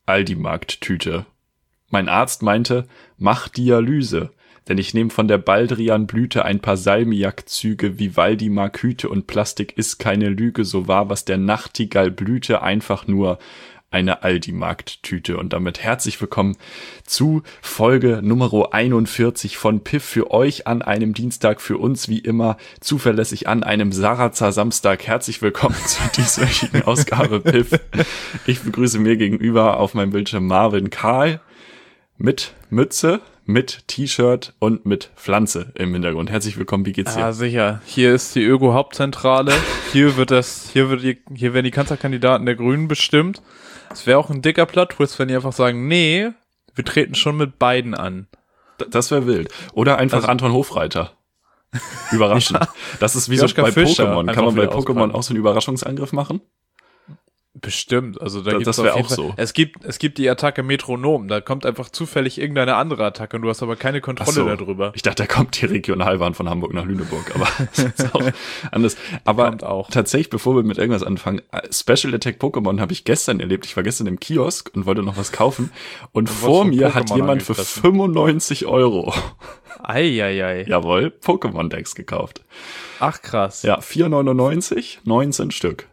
Aldi-Markt-Tüte. Mein Arzt meinte, mach Dialyse, denn ich nehme von der Baldrian-Blüte ein paar Salmiak-Züge, Vivaldi mag Hüte und Plastik ist keine Lüge, so war was der Nachtigall blühte, einfach nur eine Aldi-Markt-Tüte. Und damit herzlich willkommen zu Folge Nummer 41 von Piff für euch an einem Dienstag, für uns wie immer zuverlässig an einem Sarazar Samstag. Herzlich willkommen zu dieswöchigen Ausgabe Piff. Ich begrüße mir gegenüber auf meinem Bildschirm Marvin Karl mit Mütze, mit T-Shirt und mit Pflanze im Hintergrund. Herzlich willkommen, wie geht's dir? Ja, sicher. Hier ist die Öko-Hauptzentrale. Hier werden die Kanzlerkandidaten der Grünen bestimmt. Es wäre auch ein dicker Plot-Twist, wenn die einfach sagen, nee, wir treten schon mit beiden an. Das wäre wild. Oder einfach Anton Hofreiter. Überraschend. Ja. Das ist wie so bei Pokémon. Kann man bei Pokémon auch so einen Überraschungsangriff machen? Bestimmt, also da gibt's das wäre auch so. Es gibt die Attacke Metronom, da kommt einfach zufällig irgendeine andere Attacke und du hast aber keine Kontrolle darüber. Ich dachte, da kommt die Regionalbahn von Hamburg nach Lüneburg, aber das ist auch anders. Aber tatsächlich, bevor wir mit irgendwas anfangen, Special Attack Pokémon habe ich gestern erlebt. Ich war gestern im Kiosk und wollte noch was kaufen und vor mir hat jemand für 95 €. Eieiei. Jawohl, Pokémon-Decks gekauft. Ach krass. Ja, 4,99, 19 Stück.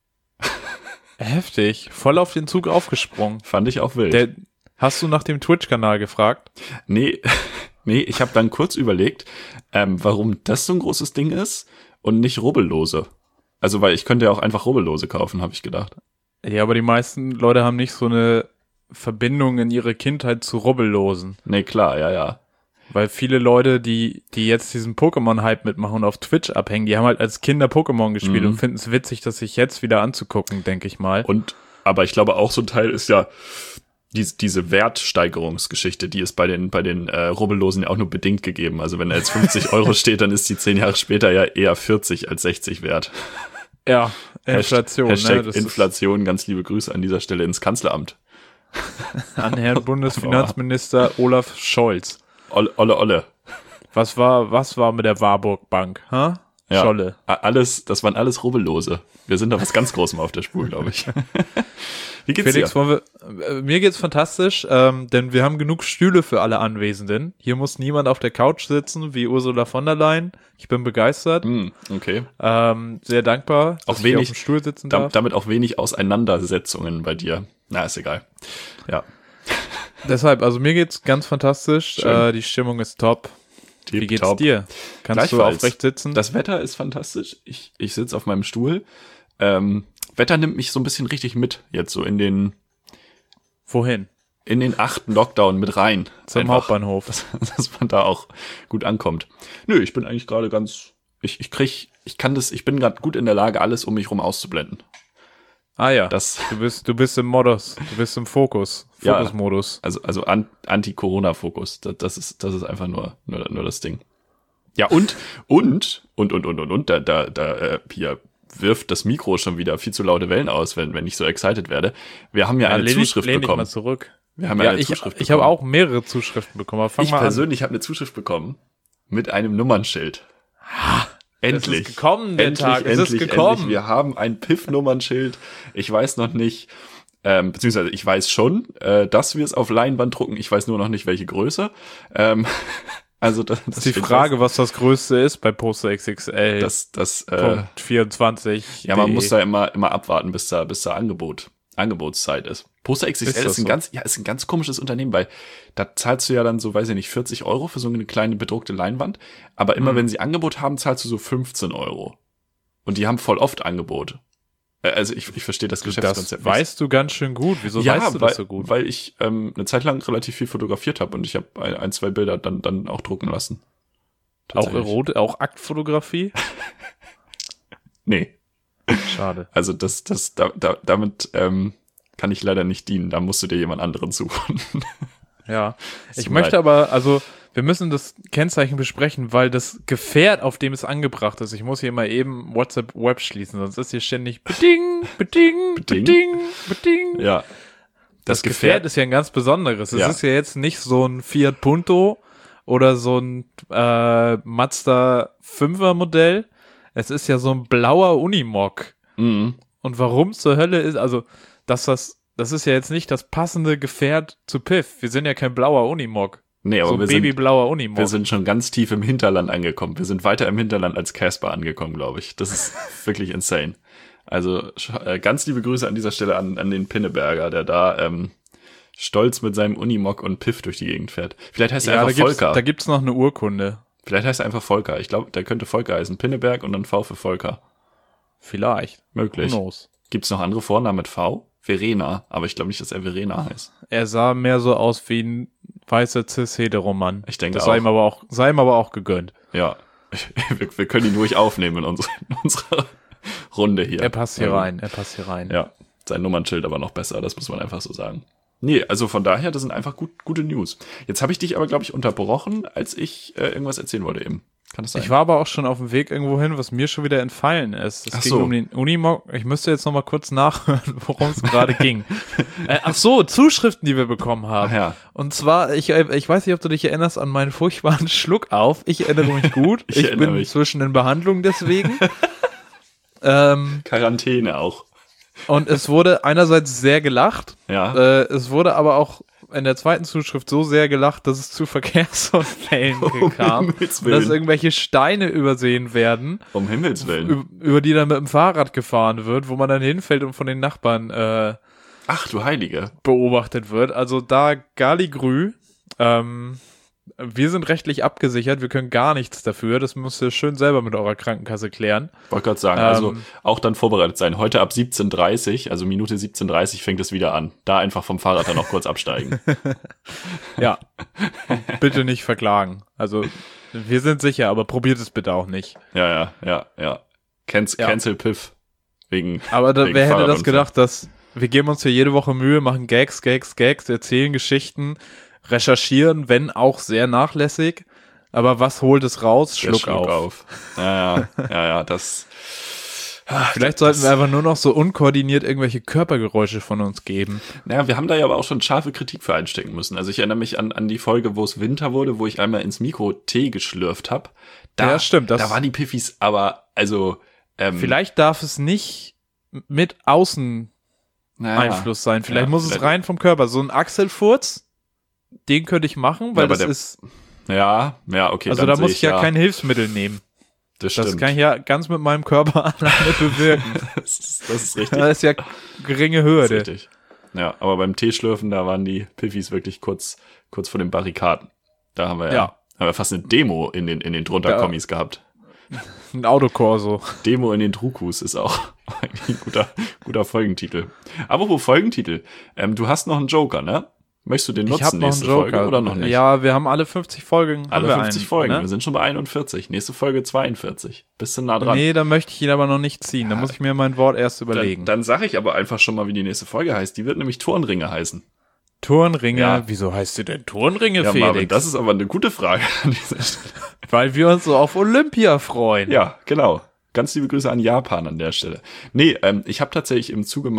Heftig, voll auf den Zug aufgesprungen. Fand ich auch wild. Hast du nach dem Twitch-Kanal gefragt? Nee, ich habe dann kurz überlegt, warum das so ein großes Ding ist und nicht Rubbellose. Also, weil ich könnte ja auch einfach Rubbellose kaufen, habe ich gedacht. Ja, aber die meisten Leute haben nicht so eine Verbindung in ihre Kindheit zu Rubbellosen. Nee, klar, ja. Weil viele Leute, die jetzt diesen Pokémon-Hype mitmachen und auf Twitch abhängen, die haben halt als Kinder Pokémon gespielt und finden es witzig, das sich jetzt wieder anzugucken, denke ich mal. Aber ich glaube auch so ein Teil ist ja diese Wertsteigerungsgeschichte, die ist bei den Rubbellosen ja auch nur bedingt gegeben. Also wenn da jetzt 50 € steht, dann ist die 10 Jahre später ja eher 40 als 60 wert. Ja, Inflation. Hashtag Inflation, ganz liebe Grüße an dieser Stelle ins Kanzleramt. An Herrn Bundesfinanzminister Olaf Scholz. Olle. Was war mit der Warburg Bank? Ja, Scholle. Das waren alles Rubbellose. Wir sind da was ganz Großem auf der Spur, glaube ich. Wie geht's Felix, dir? Mir geht's fantastisch, denn wir haben genug Stühle für alle Anwesenden. Hier muss niemand auf der Couch sitzen, wie Ursula von der Leyen. Ich bin begeistert. Okay. Sehr dankbar, dass ich auf dem Stuhl sitzen darf. Damit auch wenig Auseinandersetzungen bei dir. Na, ist egal. Ja. Deshalb, also mir geht's ganz fantastisch. Die Stimmung ist top. Wie geht's dir? Kannst du aufrecht sitzen? Das Wetter ist fantastisch. Ich sitze auf meinem Stuhl. Wetter nimmt mich so ein bisschen richtig mit jetzt so in den... Wohin? In den 8. Lockdown mit rein. Zum Hauptbahnhof. Dass man da auch gut ankommt. Nö, ich bin eigentlich gerade ganz... Ich bin gerade gut in der Lage, alles um mich rum auszublenden. Ah ja, du bist im Modus, du bist im Fokusmodus. Ja, also Anti-Corona-Fokus, das ist einfach nur das Ding. Ja, und, da hier wirft das Mikro schon wieder viel zu laute Wellen aus, wenn ich so excited werde. Wir haben ja eine Zuschrift bekommen. Mal zurück. Wir haben eine Zuschrift bekommen. Ich habe auch mehrere Zuschriften bekommen. Aber ich persönlich habe eine Zuschrift bekommen mit einem Nummernschild. Endlich. Es ist gekommen, der Tag. Es ist gekommen. Endlich. Wir haben ein Piff-Nummernschild. Ich weiß noch nicht, beziehungsweise ich weiß schon, dass wir es auf Leinwand drucken. Ich weiß nur noch nicht, welche Größe. Also das ist die Frage, was das Größte ist bei Poster XXL. Punkt 24. Ja, man muss da immer abwarten, bis da Angebotszeit ist. Poster XXL ist ein ganz komisches Unternehmen, weil da zahlst du ja dann so, weiß ich nicht, 40 € für so eine kleine bedruckte Leinwand. Aber immer wenn sie Angebot haben, zahlst du so 15 €. Und die haben voll oft Angebot. Also ich verstehe das Geschäftskonzept nicht. Das weißt du ganz schön gut. Wieso weißt du das so gut? Weil ich eine Zeit lang relativ viel fotografiert habe und ich habe ein, zwei Bilder dann auch drucken lassen. Auch auch Aktfotografie? Nee. Schade. Also damit kann ich leider nicht dienen. Da musst du dir jemand anderen suchen. Ja. Ich möchte aber, also wir müssen das Kennzeichen besprechen, weil das Gefährt, auf dem es angebracht ist, ich muss hier mal eben WhatsApp Web schließen, sonst ist hier ständig beding. Ja. Das Gefährt ist ja ein ganz besonderes. Es ist ja jetzt nicht so ein Fiat Punto oder so ein Mazda 5er Modell. Es ist ja so ein blauer Unimog. Mhm. Und warum zur Hölle ist, also, dass das das ist ja jetzt nicht das passende Gefährt zu Piff. Wir sind ja kein blauer Unimog. Nee, aber so ein babyblauer Unimog. Wir sind schon ganz tief im Hinterland angekommen. Wir sind weiter im Hinterland als Casper angekommen, glaube ich. Das ist wirklich insane. Also ganz liebe Grüße an dieser Stelle an den Pinneberger, der da stolz mit seinem Unimog und Piff durch die Gegend fährt. Vielleicht heißt er einfach Volker. Da gibt's noch eine Urkunde. Vielleicht heißt er einfach Volker. Ich glaube, der könnte Volker heißen. Pinneberg und dann V für Volker. Vielleicht. Möglich. Gibt's noch andere Vornamen mit V? Verena. Aber ich glaube nicht, dass er Verena heißt. Er sah mehr so aus wie ein weißer Cis-Hetero-Mann. Ich denke das sei ihm aber auch gegönnt. Ja. Wir können ihn ruhig aufnehmen in unserer Runde hier. Er passt hier rein. Ja. Sein Nummernschild aber noch besser. Das muss man einfach so sagen. Nee, also von daher, das sind einfach gute News. Jetzt habe ich dich aber, glaube ich, unterbrochen, als ich irgendwas erzählen wollte eben. Kann das sein? Ich war aber auch schon auf dem Weg irgendwo hin, was mir schon wieder entfallen ist. Es ging um den Unimog. Ich müsste jetzt noch mal kurz nachhören, worum es gerade ging. Zuschriften, die wir bekommen haben. Ach ja. Und zwar, ich weiß nicht, ob du dich erinnerst an meinen furchtbaren Schluck auf. Ich erinnere mich gut. ich bin inzwischen in Behandlung deswegen. Quarantäne auch. Und es wurde einerseits sehr gelacht. Ja. Es wurde aber auch in der zweiten Zuschrift so sehr gelacht, dass es zu Verkehrsunfällen kam. Und dass irgendwelche Steine übersehen werden. Um Himmels Willen. Über die dann mit dem Fahrrad gefahren wird, wo man dann hinfällt und von den Nachbarn ach du Heilige. Beobachtet wird. Also da Galigrü, wir sind rechtlich abgesichert, wir können gar nichts dafür. Das müsst ihr schön selber mit eurer Krankenkasse klären. Wollte gerade sagen, also auch dann vorbereitet sein. Heute ab 17:30, also Minute 17:30 fängt es wieder an. Da einfach vom Fahrrad dann noch kurz absteigen. Ja, und bitte nicht verklagen. Also wir sind sicher, aber probiert es bitte auch nicht. Ja. Cancel Piff. Aber wer hätte das gedacht, dass wir geben uns hier jede Woche Mühe, machen Gags, erzählen Geschichten, recherchieren, wenn auch sehr nachlässig. Aber was holt es raus? Schluck auf. Ja, das... Vielleicht sollten wir einfach nur noch so unkoordiniert irgendwelche Körpergeräusche von uns geben. Naja, wir haben da ja aber auch schon scharfe Kritik für einstecken müssen. Also ich erinnere mich an die Folge, wo es Winter wurde, wo ich einmal ins Mikro Tee geschlürft habe. Ja, stimmt. Da waren die Piffis aber, also... vielleicht darf es nicht mit Außen Einfluss sein. Vielleicht muss es rein vom Körper. So ein Achselfurz, den könnte ich machen, weil das ist... Ja, okay. Also da muss ich ja kein Hilfsmittel nehmen. Das stimmt. Das kann ich ja ganz mit meinem Körper alleine bewirken. Das ist richtig. Das ist ja geringe Hürde. Das ist richtig. Ja, aber beim Teeschlürfen, da waren die Piffis wirklich kurz vor den Barrikaden. Da haben wir fast eine Demo in den Drunter-Kommis gehabt. Ein Autokorso. Demo in den Trukus ist auch eigentlich ein guter Folgentitel. Apropos Folgentitel, du hast noch einen Joker, ne? Möchtest du den nutzen, ich hab noch nächste einen Joker. Folge oder noch nicht? Ja, wir haben alle 50 Folgen. Alle 50 Folgen, ne? Wir sind schon bei 41. Nächste Folge 42. Bist du nah dran? Nee, dann möchte ich ihn aber noch nicht ziehen. Da muss ich mir mein Wort erst überlegen. Dann sage ich aber einfach schon mal, wie die nächste Folge heißt. Die wird nämlich Turnringe heißen. Turnringe? Ja. Wieso heißt sie denn Turnringe, Felix? Marvin, das ist aber eine gute Frage an dieser Stelle. Weil wir uns so auf Olympia freuen. Ja, genau. Ganz liebe Grüße an Japan an der Stelle. Nee, ich habe tatsächlich im Zuge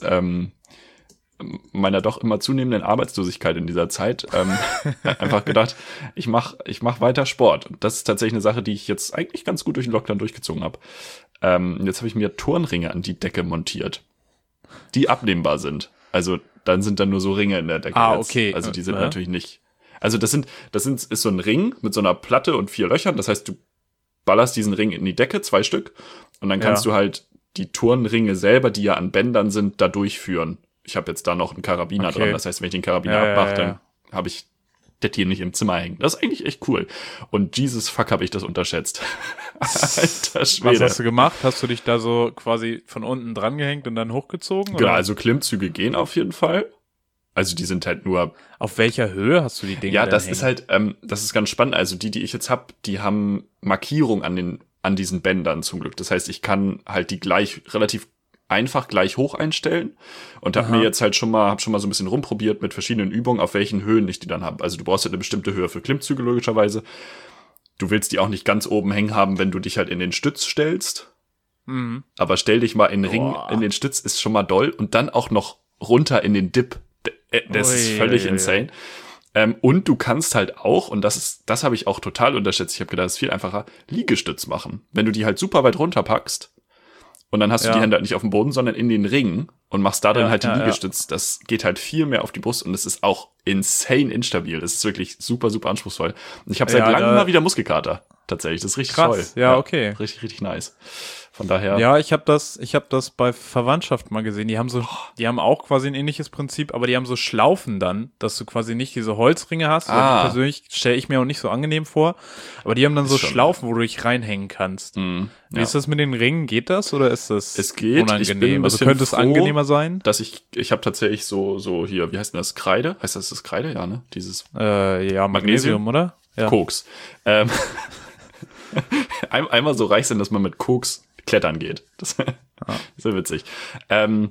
meiner doch immer zunehmenden Arbeitslosigkeit in dieser Zeit einfach gedacht, ich mach weiter Sport. Und das ist tatsächlich eine Sache, die ich jetzt eigentlich ganz gut durch den Lockdown durchgezogen habe. Jetzt habe ich mir Turnringe an die Decke montiert, die abnehmbar sind. Also dann sind nur so Ringe in der Decke. Okay. Also die sind natürlich nicht. Also das ist so ein Ring mit so einer Platte und 4 Löchern. Das heißt, du ballerst diesen Ring in die Decke, 2 Stück, und dann kannst du halt die Turnringe selber, die ja an Bändern sind, da durchführen. Ich habe jetzt da noch einen Karabiner dran. Das heißt, wenn ich den Karabiner abmache, dann habe ich das hier nicht im Zimmer hängen. Das ist eigentlich echt cool. Und Jesus fuck, habe ich das unterschätzt. Alter Schwede. Was hast du gemacht? Hast du dich da so quasi von unten dran gehängt und dann hochgezogen? Genau, also Klimmzüge gehen auf jeden Fall. Also die sind halt nur... Auf welcher Höhe hast du die Dinge Ja, das ist halt, das ist ganz spannend. Also die ich jetzt habe, die haben Markierung an diesen Bändern zum Glück. Das heißt, ich kann halt die relativ einfach gleich hoch einstellen und habe mir jetzt halt schon mal so ein bisschen rumprobiert mit verschiedenen Übungen, auf welchen Höhen ich die dann habe. Also du brauchst halt eine bestimmte Höhe für Klimmzüge logischerweise. Du willst die auch nicht ganz oben hängen haben, wenn du dich halt in den Stütz stellst. Mhm. Aber stell dich mal in den Ring, in den Stütz, ist schon mal doll, und dann auch noch runter in den Dip. Das ist völlig insane. Und du kannst halt auch, und das habe ich auch total unterschätzt, ich habe gedacht, das ist viel einfacher, Liegestütz machen. Wenn du die halt super weit runterpackst Und dann hast du die Hände halt nicht auf dem Boden, sondern in den Ringen und machst da dann halt die Liegestütz. Das geht halt viel mehr auf die Brust und es ist auch insane instabil. Das ist wirklich super, super anspruchsvoll. Und ich habe seit langem mal wieder Muskelkater. Tatsächlich, das ist richtig toll. Ja, okay. Richtig, richtig nice. Von daher. Ja, ich habe das bei Verwandtschaft mal gesehen. Die haben auch quasi ein ähnliches Prinzip, aber die haben so Schlaufen dann, dass du quasi nicht diese Holzringe hast. Die persönlich stelle ich mir auch nicht so angenehm vor. Aber die haben dann so Schlaufen, wo du dich reinhängen kannst. Wie ist das mit den Ringen? Geht das oder ist das unangenehm? Ich bin also könnte es angenehmer sein? Dass ich habe tatsächlich so hier, wie heißt denn das? Kreide? Heißt das Kreide? Ja, ne? Dieses Magnesium, oder? Ja. Koks. Einmal so reich sein, dass man mit Koks klettern geht. Das ist so witzig. Und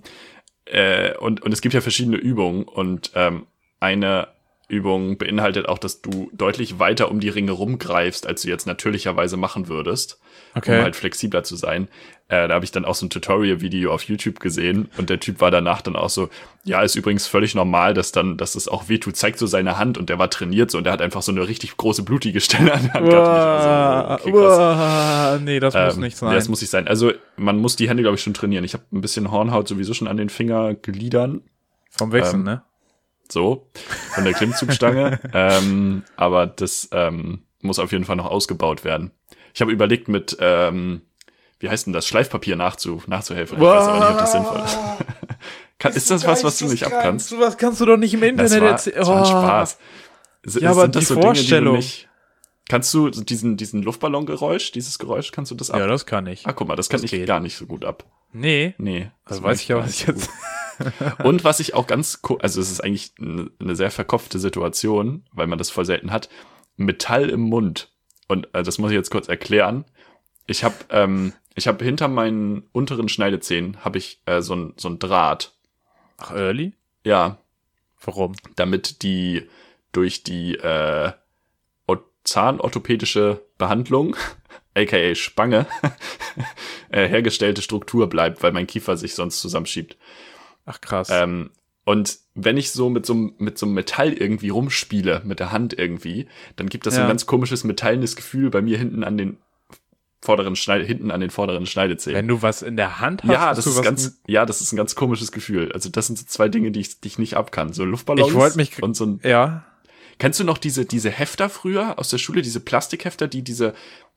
es gibt ja verschiedene Übungen und eine Übung beinhaltet auch, dass du deutlich weiter um die Ringe rumgreifst, als du jetzt natürlicherweise machen würdest, um halt flexibler zu sein. Da habe ich dann auch so ein Tutorial-Video auf YouTube gesehen und der Typ war danach dann auch so, ja, ist übrigens völlig normal, dass es auch wehtut, zeigt so seine Hand und der war trainiert so und der hat einfach so eine richtig große blutige Stelle an der Hand gehabt. Nee, das muss nicht sein. Das muss nicht sein. Also man muss die Hände, glaube ich, schon trainieren. Ich habe ein bisschen Hornhaut sowieso schon an den Fingergliedern. Vom Wechseln, ne? So, von der Klimmzugstange. Aber das muss auf jeden Fall noch ausgebaut werden. Ich habe überlegt, mit, wie heißt denn das, Schleifpapier nachzuhelfen. Ich weiß aber nicht, ob das sinnvoll ist. Ist das was du nicht abkannst? Sowas kannst du doch nicht im Internet erzählen. Das war ein Spaß. Ja, aber die Vorstellung. Kannst du diesen Luftballongeräusch, dieses Geräusch, kannst du das ab? Ja, das kann ich. Guck mal, das kann ich gar nicht so gut ab. Nee. Das weiß ich aber nicht jetzt. Und was ich auch also es ist eigentlich eine sehr verkopfte Situation, weil man das voll selten hat, Metall im Mund. Und das muss ich jetzt kurz erklären. Ich habe hinter meinen unteren Schneidezähnen habe ich so ein Draht. Ach, early? Ja. Warum? Damit die durch die zahnorthopädische Behandlung, aka Spange, hergestellte Struktur bleibt, weil mein Kiefer sich sonst zusammenschiebt. Ach, krass. Und wenn ich so mit so einem Metall irgendwie rumspiele, mit der Hand irgendwie, dann gibt das so ein ganz komisches metallenes Gefühl bei mir hinten an den vorderen Schneidezähnen. Wenn du was in der Hand hast, das ist ein ganz komisches Gefühl. Also das sind so zwei Dinge, die ich nicht ab kann. So Luftballons und so ein. Ja. Kennst du noch diese Hefter früher aus der Schule, diese Plastikhefter, die du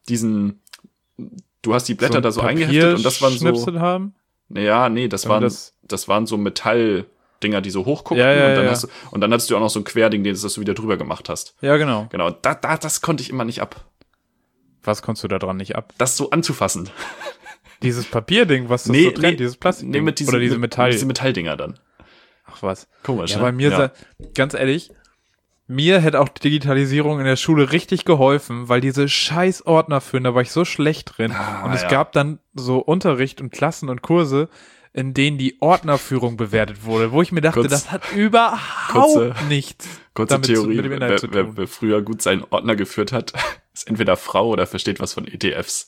hast die Blätter so da so eingeheftet und das waren so Schnipsel haben? Naja, nee, das waren so Metalldinger, die so hochguckten und dann hattest du auch noch so ein Querding, das du wieder drüber gemacht hast. Ja, genau. Genau, das konnte ich immer nicht ab. Was konntest du da dran nicht ab? Das so anzufassen. Dieses Papierding, was das so trennt, dieses Plastikding. Oder diese Metalldinger dann. Ach was. Komisch, ja, bei mir, ganz ehrlich, mir hätte auch die Digitalisierung in der Schule richtig geholfen, weil diese scheiß Ordner führen, da war ich so schlecht drin. Und es gab dann so Unterricht und Klassen und Kurse, in denen die Ordnerführung bewertet wurde, wo ich mir dachte, das hat überhaupt nichts damit mit dem Inhalt zu tun. Wer früher gut seinen Ordner geführt hat, ist entweder Frau oder versteht was von ETFs.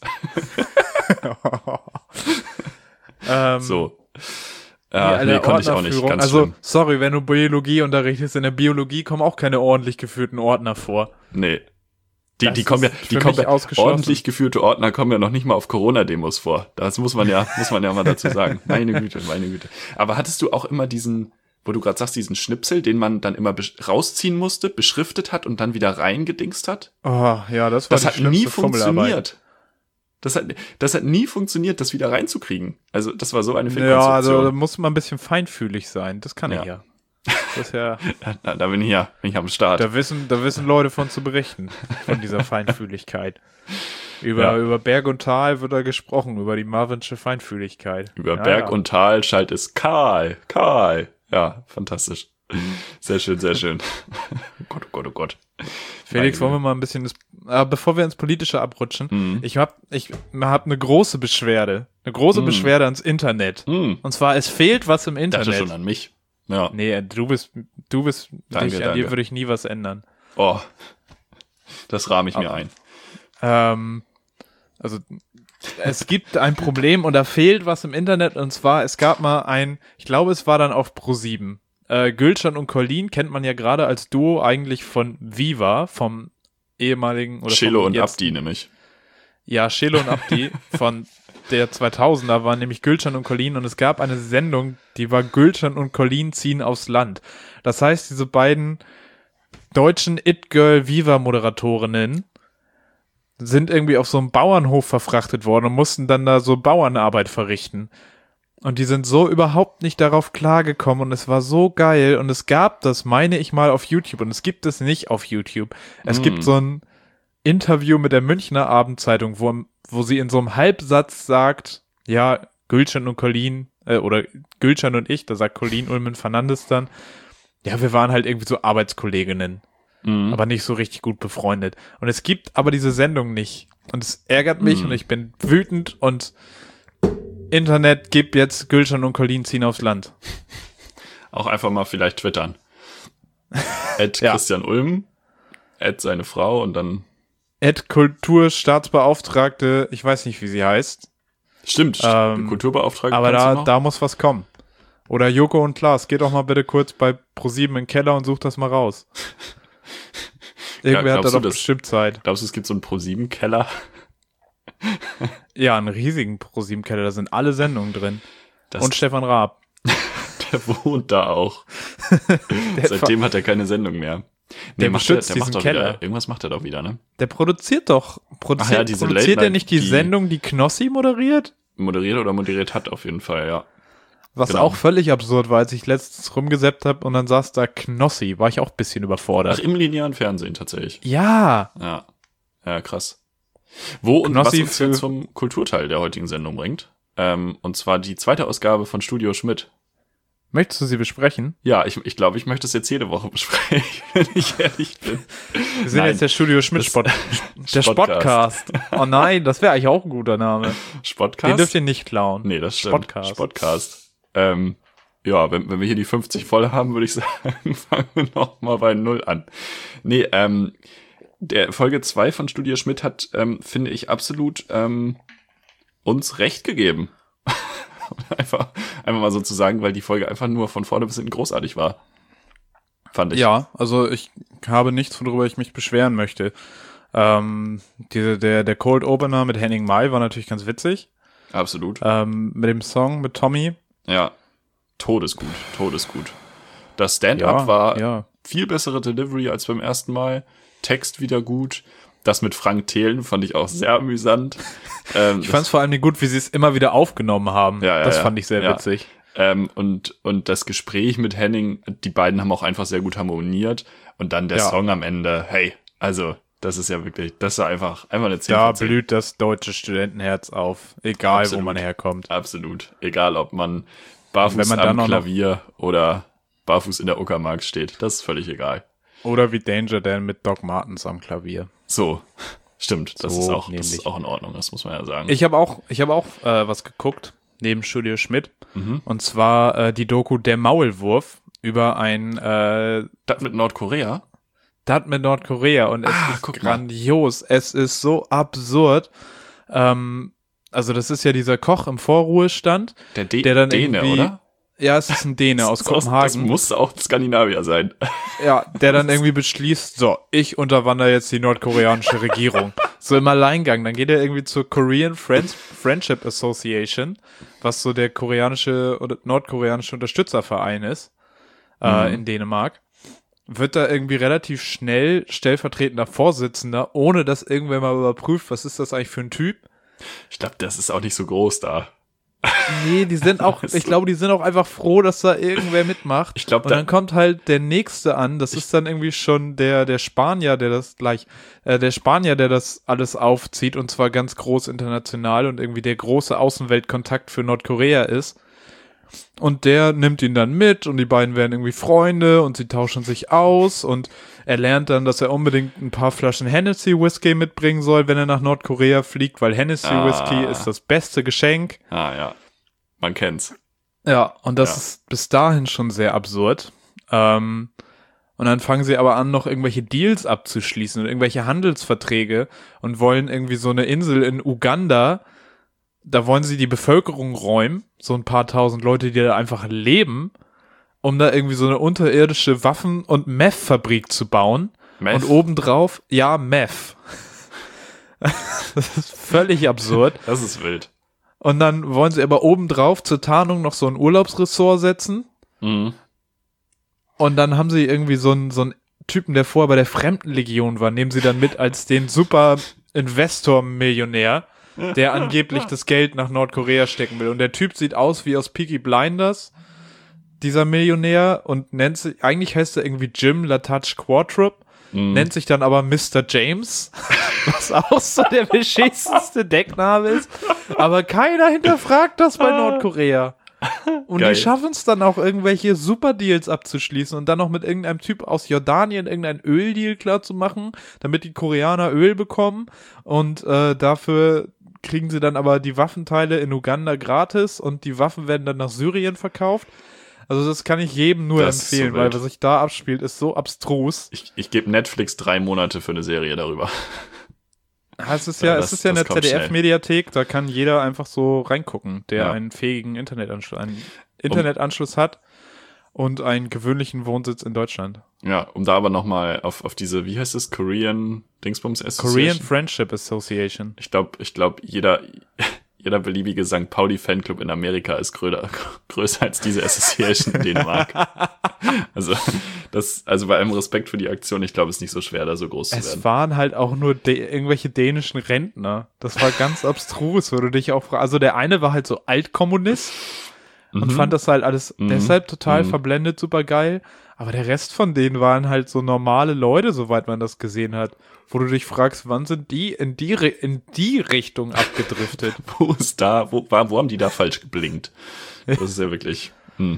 So. Nee, konnte ich auch nicht. Ganz schlimm. Sorry, wenn du Biologie unterrichtest, in der Biologie kommen auch keine ordentlich geführten Ordner vor. Nee. Die kommen ordentlich geführte Ordner kommen ja noch nicht mal auf Corona-Demos vor. Das muss man ja mal dazu sagen. Meine Güte. Aber hattest du auch immer diesen, wo du gerade sagst, diesen Schnipsel, den man dann immer rausziehen musste, beschriftet hat und dann wieder reingedingst hat? Oh, ja, das hat nie funktioniert. Das hat nie funktioniert, das wieder reinzukriegen. Also, das war so eine Fehlkonstruktion. Ja, also da muss man ein bisschen feinfühlig sein. Das kann ich ja. Das ist ja. Da bin ich am Start. Da wissen Leute von zu berichten, von dieser Feinfühligkeit. Über Berg und Tal wird da gesprochen, über die Marvinsche Feinfühligkeit. Über Berg und Tal schallt es Karl. Ja, fantastisch. Sehr schön, sehr schön. Oh Gott. Felix, wollen wir mal ein bisschen bevor wir ins Politische abrutschen, ich hab eine große Beschwerde. Beschwerde ans Internet. Und zwar, es fehlt was im Internet. Ich dachte schon an mich. Ja. Nee, du bist danke. An dir würde ich nie was ändern. Oh, das rahme ich mir ein. Also, es gibt ein Problem und da fehlt was im Internet und zwar, es gab mal ich glaube, es war dann auf Pro7. Gülcan und Colin kennt man ja gerade als Duo eigentlich von Viva, vom ehemaligen oder Chelo und Abdi nämlich. Ja, Chelo und Abdi von der 2000er waren nämlich Gülcan und Colin und es gab eine Sendung, die war Gülcan und Colin ziehen aufs Land. Das heißt, diese beiden deutschen It-Girl-Viva-Moderatorinnen sind irgendwie auf so einem Bauernhof verfrachtet worden und mussten dann da so Bauernarbeit verrichten. Und die sind so überhaupt nicht darauf klargekommen und es war so geil und es gab das, meine ich mal, auf YouTube und es gibt es nicht auf YouTube. Es gibt so ein Interview mit der Münchner Abendzeitung, wo sie in so einem Halbsatz sagt, ja, Gülcan und Colin, oder Gülcan und ich, da sagt Colin Ullmann-Fernandes dann, ja, wir waren halt irgendwie so Arbeitskolleginnen, aber nicht so richtig gut befreundet. Und es gibt aber diese Sendung nicht. Und es ärgert mich und ich bin wütend und Internet, gib jetzt Gülcan und Colin ziehen aufs Land. Auch einfach mal vielleicht twittern. Ja. Christian Ulm, seine Frau und dann Kulturstaatsbeauftragte, ich weiß nicht, wie sie heißt. Stimmt, die Kulturbeauftragte. Aber da muss was kommen. Oder Joko und Klaas, geht doch mal bitte kurz bei ProSieben in den Keller und sucht das mal raus. Irgendwer hat da doch bestimmt Zeit. Glaubst du, es gibt so einen ProSieben-Keller? Ja, einen riesigen ProSieben-Keller, da sind alle Sendungen drin. Und Stefan Raab. Der wohnt da auch. Seitdem hat er keine Sendung mehr. Nee, der beschützt diesen Keller. Irgendwas macht er doch wieder, ne? Der produziert doch. Produziert er nicht die Sendung, die Knossi moderiert? Moderiert hat auf jeden Fall, ja. Was auch völlig absurd war, als ich letztens rumgesäppt habe und dann saß da Knossi, war ich auch ein bisschen überfordert. Ach, im linearen Fernsehen tatsächlich. Ja. Ja, krass. Was Knossi uns jetzt zum Kulturteil der heutigen Sendung bringt. Und zwar die zweite Ausgabe von Studio Schmidt. Möchtest du sie besprechen? Ja, ich glaube, ich möchte es jetzt jede Woche besprechen, wenn ich ehrlich bin. Wir sind jetzt der Studio Schmidt der Spotcast. Oh nein, das wäre eigentlich auch ein guter Name. Spotcast? Den dürft ihr nicht klauen. Nee, das stimmt. Spotcast. Ja, wenn wir hier die 50 voll haben, würde ich sagen, fangen wir noch mal bei 0 an. Nee, der Folge 2 von Studio Schmidt hat, finde ich, absolut uns recht gegeben. einfach mal so zu sagen, weil die Folge einfach nur von vorne bis hinten großartig war. Fand ich. Ja, also ich habe nichts, worüber ich mich beschweren möchte. Der Cold Opener mit Henning Mai war natürlich ganz witzig. Absolut. Mit dem Song mit Tommy. Ja, todesgut. Das Stand-Up war viel bessere Delivery als beim ersten Mal. Text wieder gut. Das mit Frank Thelen fand ich auch sehr amüsant. Ich fand es vor allem gut, wie sie es immer wieder aufgenommen haben. Das fand ich sehr witzig. Und das Gespräch mit Henning, die beiden haben auch einfach sehr gut harmoniert. Und dann der Song am Ende, hey, also das ist ja wirklich, das war einfach eine 10 Da blüht das deutsche Studentenherz auf, egal wo man herkommt. Absolut, egal ob man barfuß am Klavier oder barfuß in der Uckermark steht, das ist völlig egal. Oder wie Danger Dan mit Doc Martens am Klavier. So, stimmt, das ist auch in Ordnung, das muss man ja sagen. Ich habe auch was geguckt, neben Studio Schmidt, und zwar die Doku Der Maulwurf über ein Das mit Nordkorea? Und es ist grandios. Es ist so absurd. Also das ist ja dieser Koch im Vorruhestand. Der dann Däne, oder? Ja, es ist ein Däne aus Kopenhagen. Das muss auch Skandinavier sein. Ja, der dann irgendwie beschließt, so, ich unterwandere jetzt die nordkoreanische Regierung. So im Alleingang. Dann geht er irgendwie zur Korean Friendship Association, was so der koreanische oder nordkoreanische Unterstützerverein ist, in Dänemark. Wird da irgendwie relativ schnell stellvertretender Vorsitzender, ohne dass irgendwer mal überprüft, was ist das eigentlich für ein Typ. Ich glaube, das ist auch nicht so groß da. Nee, die sind auch, ich glaube, die sind auch einfach froh, dass da irgendwer mitmacht. Ich glaube, und dann kommt halt der Nächste an, das ist dann irgendwie schon der Spanier, der das alles aufzieht und zwar ganz groß international und irgendwie der große Außenweltkontakt für Nordkorea ist. Und der nimmt ihn dann mit und die beiden werden irgendwie Freunde und sie tauschen sich aus und er lernt dann, dass er unbedingt ein paar Flaschen Hennessy Whisky mitbringen soll, wenn er nach Nordkorea fliegt, weil Hennessy Whisky ist das beste Geschenk. Ja, man kennt's. Ja, und das ist bis dahin schon sehr absurd. Und dann fangen sie aber an, noch irgendwelche Deals abzuschließen und irgendwelche Handelsverträge und wollen irgendwie so eine Insel in Uganda, da wollen sie die Bevölkerung räumen, so ein paar tausend Leute, die da einfach leben, um da irgendwie so eine unterirdische Waffen- und Meth-Fabrik zu bauen. Meth? Und obendrauf, Meth. Das ist völlig absurd. Das ist wild. Und dann wollen sie aber obendrauf zur Tarnung noch so ein Urlaubsressort setzen. Mhm. Und dann haben sie irgendwie so einen Typen, der vorher bei der Fremdenlegion war, nehmen sie dann mit als den super Investor-Millionär, der angeblich das Geld nach Nordkorea stecken will. Und der Typ sieht aus wie aus Peaky Blinders, dieser Millionär, und nennt sich, eigentlich heißt er irgendwie Jim Latouche Quattro, nennt sich dann aber Mr. James, was auch so der beschissenste Deckname ist. Aber keiner hinterfragt das bei Nordkorea. Und Geil. die schaffen es dann auch, irgendwelche Super-Deals abzuschließen und dann noch mit irgendeinem Typ aus Jordanien irgendeinen Öldeal klar zu machen, damit die Koreaner Öl bekommen. Und dafür kriegen sie dann aber die Waffenteile in Uganda gratis und die Waffen werden dann nach Syrien verkauft. Also das kann ich jedem nur Das ist empfehlen, so weil wild. was sich da abspielt, ist so abstrus. Ich gebe Netflix 3 Monate für eine Serie darüber. Es ist Ja, ja, das- es ist ja das eine kommt schnell. ZDF-Mediathek, da kann jeder einfach so reingucken, der Ja. einen fähigen Internetanschluss hat und einen gewöhnlichen Wohnsitz in Deutschland. Ja, um da aber nochmal auf diese, wie heißt es, Korean Dingsbums Association? Korean Friendship Association. Ich glaube, jeder beliebige St. Pauli-Fanclub in Amerika ist größer als diese Association in Dänemark. Also bei allem Respekt für die Aktion, ich glaube, es ist nicht so schwer, da so groß zu Es werden. waren halt auch nur irgendwelche dänischen Rentner. Das war ganz abstrus, wo du dich auch fragst. Also der eine war halt so Altkommunist und fand das halt alles deshalb total verblendet, super geil. Aber der Rest von denen waren halt so normale Leute, soweit man das gesehen hat. Wo du dich fragst, wann sind die in die Richtung abgedriftet? Wo haben die da falsch geblinkt? Das ist ja wirklich.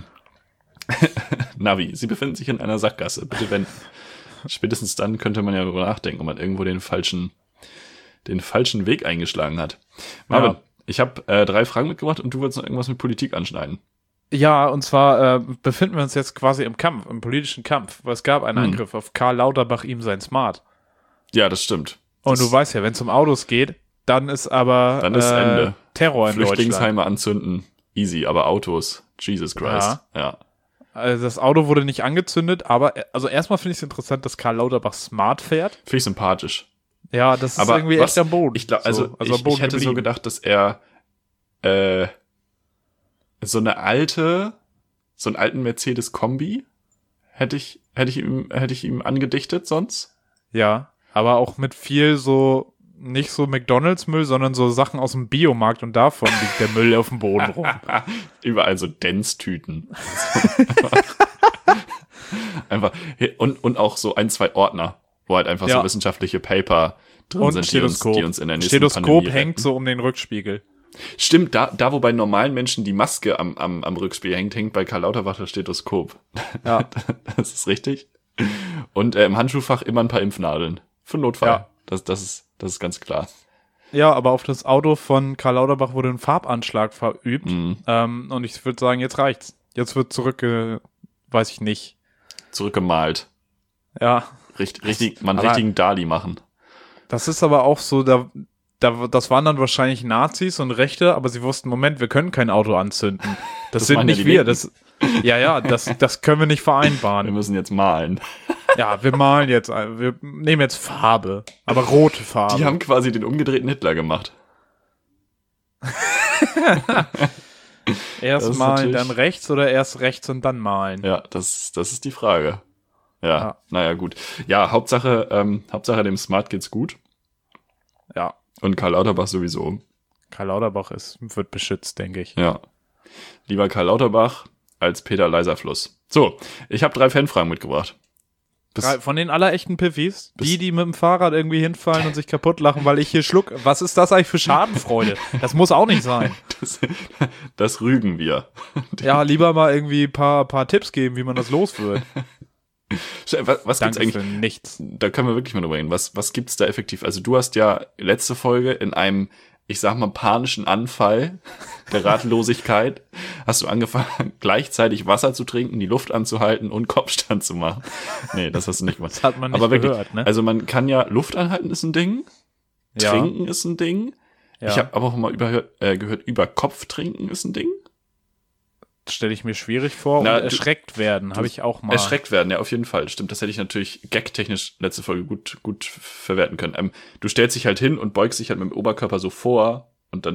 Navi, Sie befinden sich in einer Sackgasse. Bitte wenden. Spätestens dann könnte man ja darüber nachdenken, ob man irgendwo den falschen Weg eingeschlagen hat. Marvin, Ja. ich habe 3 Fragen mitgebracht und du wolltest noch irgendwas mit Politik anschneiden. Ja, und zwar befinden wir uns jetzt quasi im politischen Kampf, weil es gab einen Angriff auf Karl Lauterbach, ihm sein Smart. Ja, das stimmt. Und du weißt ja, wenn es um Autos geht, dann ist aber Dann ist Ende. Terror in Deutschland. Flüchtlingsheime anzünden, easy, aber Autos, Jesus Christ. Ja. Also das Auto wurde nicht angezündet, aber also erstmal finde ich es interessant, dass Karl Lauterbach Smart fährt. Finde ich sympathisch. Ja, das ist Aber irgendwie was- echt am Boden. Ich glaube, am Boden ich hätte so geblieben. gedacht, dass er so einen alten Mercedes-Kombi hätte ich ihm angedichtet sonst. Ja, aber auch mit viel so, nicht so McDonalds-Müll, sondern so Sachen aus dem Biomarkt und davon liegt der Müll auf dem Boden rum. Überall so Dance-Tüten. Einfach und auch so 1, 2 Ordner, wo halt einfach Ja. so wissenschaftliche Paper drin Und sind, Stethoskop. die uns in der nächsten Stethoskop Pandemie hängt retten. so um den Rückspiegel. Stimmt, da wo bei normalen Menschen die Maske am Rückspiegel hängt bei Karl Lauterbach das Stethoskop. Ja. Das ist richtig. Und im Handschuhfach immer ein paar Impfnadeln. Für Notfall. Ja. Das ist ganz klar. Ja, aber auf das Auto von Karl Lauterbach wurde ein Farbanschlag verübt. Mhm. Und ich würde sagen, jetzt reicht's. Jetzt wird weiß ich nicht. Zurückgemalt. Ja, aber- Richtigen Dali machen. das ist aber auch so, das waren dann wahrscheinlich Nazis und Rechte, aber sie wussten, Moment, wir können kein Auto anzünden. Das sind waren ja nicht die wir. Linken. Das können wir nicht Wir vereinbaren. müssen jetzt malen. Ja, wir nehmen jetzt Farbe, aber rote Farbe. Die haben quasi den umgedrehten Hitler gemacht. erst das ist malen, natürlich- dann rechts oder erst rechts und dann malen. Ja, das ist die Frage. Ja, Ja. naja, gut. Ja, Hauptsache dem Smart geht's gut. Ja, Und Karl Lauterbach sowieso. Karl Lauterbach wird beschützt, denke ich. Ja. Lieber Karl Lauterbach als Peter Leiserfluss. So, ich habe 3 Fanfragen mitgebracht. Von den allerechten Piffis, die mit dem Fahrrad irgendwie hinfallen und sich kaputt lachen, weil ich hier schluck. Was ist das eigentlich für Schadenfreude? Das muss auch nicht sein. Das rügen wir. Ja, lieber mal irgendwie ein paar Tipps geben, wie man das los wird. Was gibt's Danke eigentlich? für nichts. Da können wir wirklich mal drüber reden. Was gibt's da effektiv? Also du hast ja letzte Folge in einem, ich sag mal, panischen Anfall der Ratlosigkeit hast du angefangen, gleichzeitig Wasser zu trinken, die Luft anzuhalten und Kopfstand zu machen. Nee, das hast du nicht gemacht. Das hat man nicht Aber wirklich, gehört, ne? also man kann ja, Luft anhalten ist ein Ding, Ja. Trinken ist ein Ding. Ja. Ich habe aber auch mal gehört, über Kopf trinken ist ein Ding. Stelle ich mir schwierig vor. Na, und erschreckt werden, habe ich auch mal. Erschreckt werden, ja, auf jeden Fall. Stimmt, das hätte ich natürlich gagtechnisch letzte Folge gut verwerten können. Du stellst dich halt hin und beugst dich halt mit dem Oberkörper so vor und dann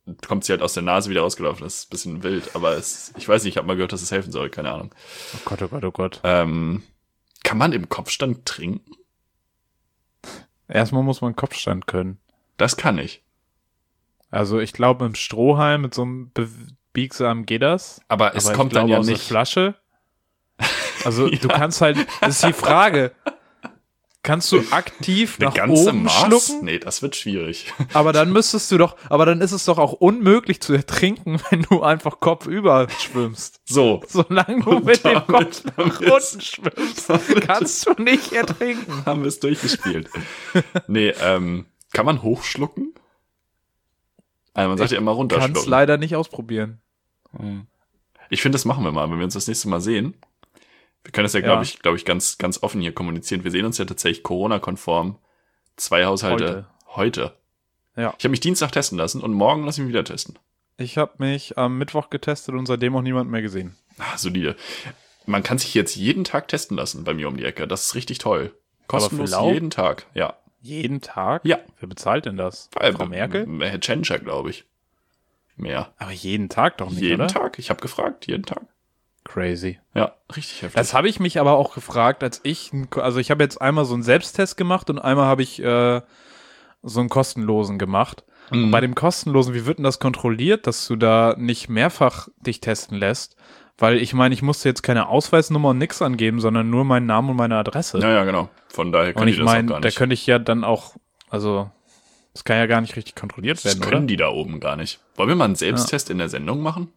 kommt sie halt aus der Nase wieder rausgelaufen. Das ist ein bisschen wild, aber ich weiß nicht, ich habe mal gehört, dass es helfen soll, keine Ahnung. Oh Gott, oh Gott, oh Gott. Kann man im Kopfstand trinken? Erstmal muss man Kopfstand können. Das kann ich. Also ich glaube im Strohhalm mit so einem biegsamen geht das. Aber es kommt dann ja aus der nicht. Flasche. Also Ja. du kannst halt, das ist die Frage. Kannst du aktiv Eine nach ganze oben Maß? schlucken? Nee, das wird schwierig. Aber dann ist es doch auch unmöglich zu ertrinken, wenn du einfach kopfüber schwimmst. So. Solange du Und mit dem damit Kopf haben nach wir es- unten schwimmst, kannst du nicht ertrinken. Haben wir es durchgespielt. Nee, kann man hochschlucken? Also man sagt ja immer Kannst runterschlucken. leider nicht ausprobieren. Ich finde, das machen wir mal, wenn wir uns das nächste Mal sehen. Wir können das ja, Ja. glaube ich, ganz, ganz offen hier kommunizieren. Wir sehen uns ja tatsächlich Corona-konform 2 Haushalte heute. Ja. Ich habe mich Dienstag testen lassen und morgen lasse ich mich wieder testen. Ich habe mich am Mittwoch getestet und seitdem auch niemand mehr gesehen. Solide. Man kann sich jetzt jeden Tag testen lassen bei mir um die Ecke. Das ist richtig toll. Kostenlos lau? jeden Tag. Ja. Jeden Tag? Ja. Wer bezahlt denn das? Frau Merkel? Herr Tschentscher, glaube ich. Mehr. Aber jeden Tag doch nicht, Jeden oder? Tag. Ich habe gefragt. Jeden Tag. Crazy. Ja, richtig heftig. Das habe ich mich aber auch gefragt, ich habe jetzt einmal so einen Selbsttest gemacht und einmal habe ich so einen kostenlosen gemacht. Mhm. Und bei dem kostenlosen, wie wird denn das kontrolliert, dass du da nicht mehrfach dich testen lässt? Weil ich meine, ich musste jetzt keine Ausweisnummer und nix angeben, sondern nur meinen Namen und meine Adresse. Ja, genau. Von daher und können die ich das auch meine, gar da nicht. könnte ich ja dann auch, also das kann ja gar nicht richtig kontrolliert Das werden, können oder? die da oben gar nicht. Wollen wir mal einen Selbsttest in der Sendung machen?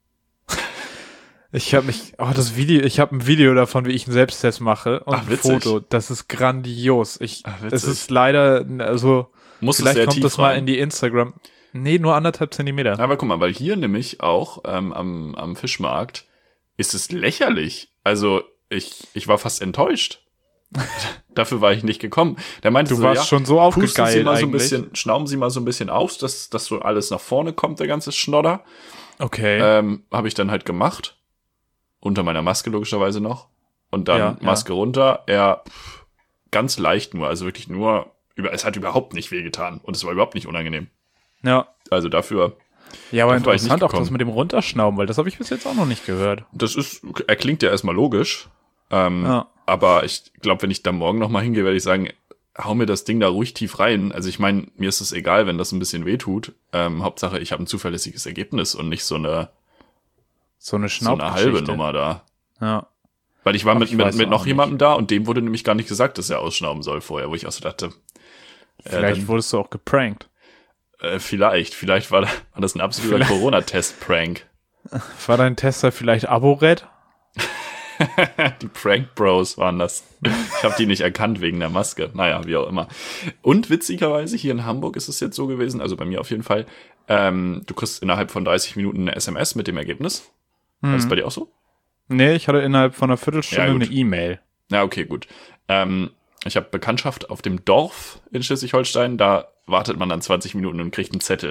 Ich habe ein Video davon, wie ich einen Selbsttest mache und Ach, ein witzig. Foto. Das ist grandios. Ach, Es witzig. ist leider, also Muss es vielleicht sehr kommt tief das mal rein. in die Instagram. Nee, nur 1,5 Zentimeter. Aber guck mal, weil hier nämlich auch am Fischmarkt ist es lächerlich. Also ich war fast enttäuscht. Dafür war ich nicht gekommen. Der meinte Du so, warst ja, schon so pusten aufgegeilt Sie mal so ein eigentlich. bisschen, schnauben Sie mal so ein bisschen aus, dass so alles nach vorne kommt, der ganze Schnodder. Okay. Habe ich dann halt gemacht. Unter meiner Maske logischerweise noch. Und dann Ja, Maske runter. Ganz leicht nur, also wirklich nur, es hat überhaupt nicht wehgetan. Und es war überhaupt nicht unangenehm. Ja. Also dafür, Ja, aber dafür war ich interessant nicht auch das gekommen. mit dem Runterschnauben, weil das habe ich bis jetzt auch noch nicht gehört. er klingt ja erstmal logisch. Ja. Aber ich glaube, wenn ich da morgen nochmal hingehe, werde ich sagen, hau mir das Ding da ruhig tief rein. Also ich meine, mir ist es egal, wenn das ein bisschen wehtut. Hauptsache, ich habe ein zuverlässiges Ergebnis und nicht so eine halbe Schnaubgeschichte. Nummer da. Ja. Weil ich war Ach, mit ich weiß noch auch jemandem da und dem wurde nämlich gar nicht gesagt, dass er ausschnauben soll vorher, wo ich auch so dachte, Vielleicht dann- wurdest du auch geprankt. vielleicht war das ein absoluter Corona-Test-Prank. War dein Tester vielleicht Abo-Red? Die Prank Bros waren das. Ich habe die nicht erkannt wegen der Maske. Naja, wie auch immer. Und witzigerweise, hier in Hamburg ist es jetzt so gewesen, also bei mir auf jeden Fall, du kriegst innerhalb von 30 Minuten eine SMS mit dem Ergebnis. War das bei dir auch so? Nee, ich hatte innerhalb von einer Viertelstunde Ja, gut. eine E-Mail. Ja, okay, gut. Ich habe Bekanntschaft auf dem Dorf in Schleswig-Holstein, da wartet man dann 20 Minuten und kriegt einen Zettel.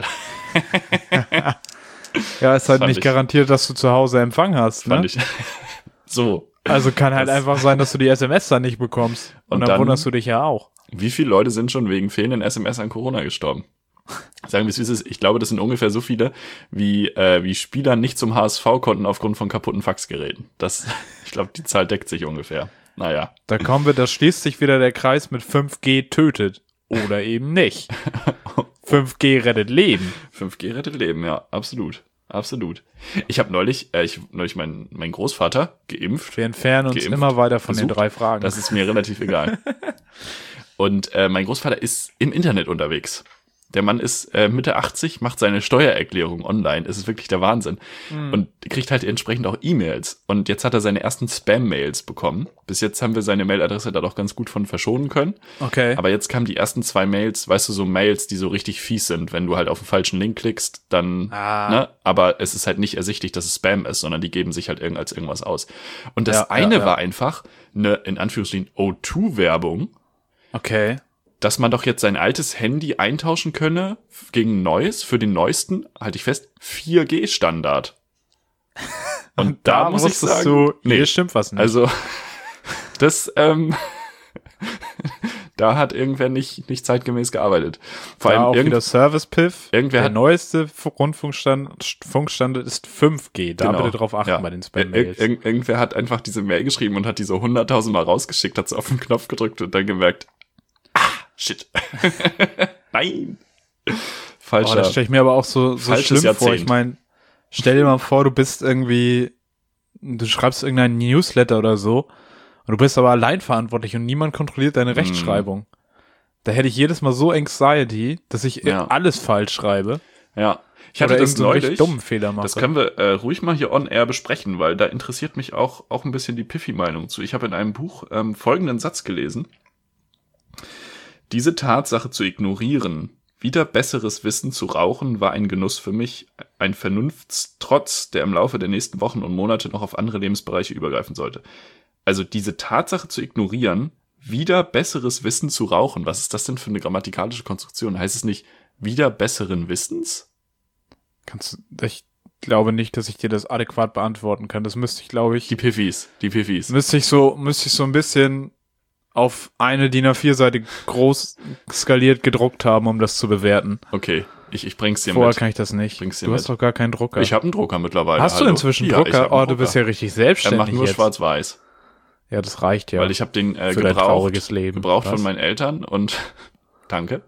Ja, ist halt Fand nicht ich- garantiert, dass du zu Hause Empfang hast, ne? Fand ich. So. Also kann halt Das- einfach sein, dass du die SMS dann nicht bekommst. Und, Und dann dann- wunderst du dich ja auch. Wie viele Leute sind schon wegen fehlenden SMS an Corona gestorben? Sagen wir es, wie es ist. Ich glaube, das sind ungefähr so viele, wie Spieler nicht zum HSV konnten aufgrund von kaputten Faxgeräten. Ich glaube, die Zahl deckt sich ungefähr. Naja. Da da schließt sich wieder der Kreis mit 5G tötet. Oder eben nicht. 5G rettet Leben. 5G rettet Leben, ja, absolut. Absolut. Ich habe neulich meinen Großvater geimpft. Wir entfernen uns Geimpft, immer weiter von den besucht. 3 Fragen. Das ist mir relativ egal. Und mein Großvater ist im Internet unterwegs. Der Mann ist Mitte 80, macht seine Steuererklärung online. Es ist wirklich der Wahnsinn. Und kriegt halt entsprechend auch E-Mails. Und jetzt hat er seine ersten Spam-Mails bekommen. Bis jetzt haben wir seine Mailadresse da doch ganz gut von verschonen können. Okay. Aber jetzt kamen die ersten 2 Mails, weißt du, so Mails, die so richtig fies sind. Wenn du halt auf den falschen Link klickst, dann, ne? Aber es ist halt nicht ersichtlich, dass es Spam ist, sondern die geben sich halt als irgendwas aus. Und das Ja, eine ja. war einfach eine, in Anführungsstrichen, O2-Werbung, Okay. dass man doch jetzt sein altes Handy eintauschen könne gegen ein neues, für den neuesten, halte ich fest, 4G-Standard. Und da muss ich wusstest sagen, du, nee, hier stimmt was nicht. also das, Da hat irgendwer nicht zeitgemäß gearbeitet. Vor Da allem auch wieder Service-Piff. irgendwer Der hat- neueste Funkstandard ist 5G. Da Genau. bitte drauf achten Ja. bei den Spam-Mails. Irgendwer hat einfach diese Mail geschrieben und hat die so 100.000 Mal rausgeschickt, hat so auf den Knopf gedrückt und dann gemerkt, shit. Nein. Falscher. Das stelle ich mir aber auch so Falsches schlimm vor. Jahrzehnt. Ich meine, stell dir mal vor, du schreibst irgendeinen Newsletter oder so und du bist aber allein verantwortlich und niemand kontrolliert deine Rechtschreibung. Da hätte ich jedes Mal so Anxiety, dass ich Ja. alles falsch schreibe. Ja. Ich hatte Oder das irgend so einen neulich. richtig dummen Fehler mache. Das können wir ruhig mal hier on air besprechen, weil da interessiert mich auch ein bisschen die Piffy-Meinung zu. Ich habe in einem Buch folgenden Satz gelesen. Diese Tatsache zu ignorieren, wieder besseres Wissen zu rauchen, war ein Genuss für mich, ein Vernunftstrotz, der im Laufe der nächsten Wochen und Monate noch auf andere Lebensbereiche übergreifen sollte. Also diese Tatsache zu ignorieren, wieder besseres Wissen zu rauchen. Was ist das denn für eine grammatikalische Konstruktion? Heißt es nicht wieder besseren Wissens? Ich glaube nicht, dass ich dir das adäquat beantworten kann. Das müsste ich, glaube ich, Die Piffys. müsste ich so ein bisschen auf eine DIN A4-Seite groß skaliert gedruckt haben, um das zu bewerten. Okay, ich bring's dir Vorher mit. kann ich das nicht. Bring's dir Du hast mit. doch gar keinen Drucker. Ich habe einen Drucker mittlerweile. Hast du hallo. inzwischen Ja, ich Drucker? hab einen Oh, du bist ja richtig Er selbstständig macht nur jetzt. schwarz-weiß, Ja, das reicht ja. weil ich habe den für dein trauriges Leben. gebraucht Was? von meinen Eltern und danke.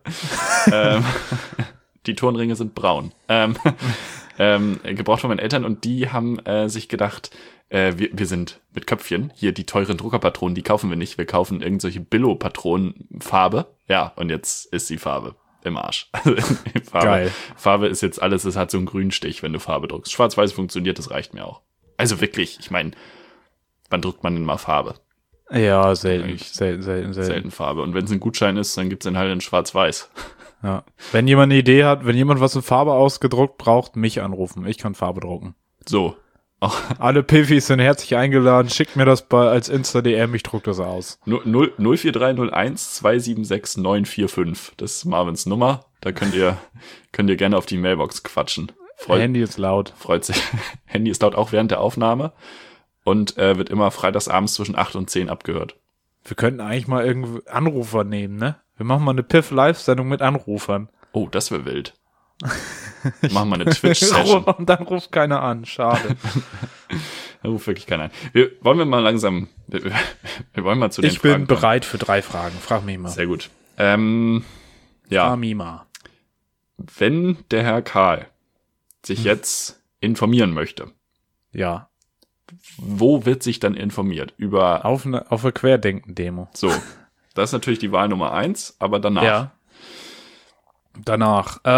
Die Turnringe sind braun. Gebraucht von meinen Eltern und die haben sich gedacht, wir sind mit Köpfchen, hier die teuren Druckerpatronen, die kaufen wir nicht, wir kaufen irgendwelche Billo-Patronen-Farbe. Ja, und jetzt ist die Farbe im Arsch. Geil. Farbe ist jetzt alles, es hat so einen Grünstich, wenn du Farbe druckst. Schwarz-Weiß funktioniert, das reicht mir auch. Also wirklich, ich meine, wann druckt man denn mal Farbe? Ja, selten. Eigentlich Selten. Farbe. Und wenn es ein Gutschein ist, dann gibt's den halt in Schwarz-Weiß. Ja. Wenn jemand eine Idee hat, wenn jemand was in Farbe ausgedruckt braucht, mich anrufen. Ich kann Farbe drucken. So. Auch Alle Piffys sind herzlich eingeladen. Schickt mir das als Insta-DM, ich druck das aus. 04301 276 945. Das ist Marvins Nummer. Da könnt ihr gerne auf die Mailbox quatschen. Handy ist laut. Freut sich. Handy ist laut auch während der Aufnahme und wird immer freitagsabends zwischen 8 und 10 abgehört. Wir könnten eigentlich mal irgendwie Anrufer nehmen, ne? Wir machen mal eine Piff-Live-Sendung mit Anrufern. Oh, das wäre wild. Machen wir eine Twitch-Session. Und dann ruft keiner an. Schade. Da ruft wirklich keiner an. Wir wollen mal zu den Ich bin Fragen kommen. bereit für 3 Fragen. Frag mich mal. Sehr gut. Frag Ja, mich mal. wenn der Herr Karl sich jetzt informieren möchte, Ja. wo wird sich dann informiert? Über, Auf eine Querdenken-Demo. so, das ist natürlich die Wahl Nummer 1, aber danach. Ja. Danach.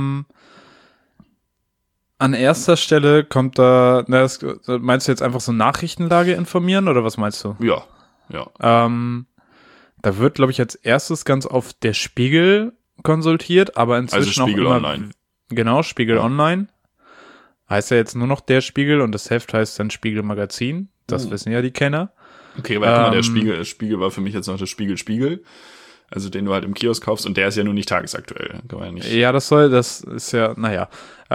An erster Stelle kommt da, meinst du jetzt einfach so Nachrichtenlage informieren oder was meinst du? Ja. Da wird, glaube ich, als erstes ganz auf der Spiegel konsultiert, aber inzwischen Also Spiegel auch immer, Online. Genau, Spiegel Online. Heißt ja jetzt nur noch der Spiegel und das Heft heißt dann Spiegel Magazin. Das wissen ja die Kenner. Okay, aber guck mal, der Spiegel war für mich jetzt noch der Spiegel. Also den du halt im Kiosk kaufst und der ist ja nun nicht tagesaktuell. Kann man ja nicht. Ja, das ist ja, naja.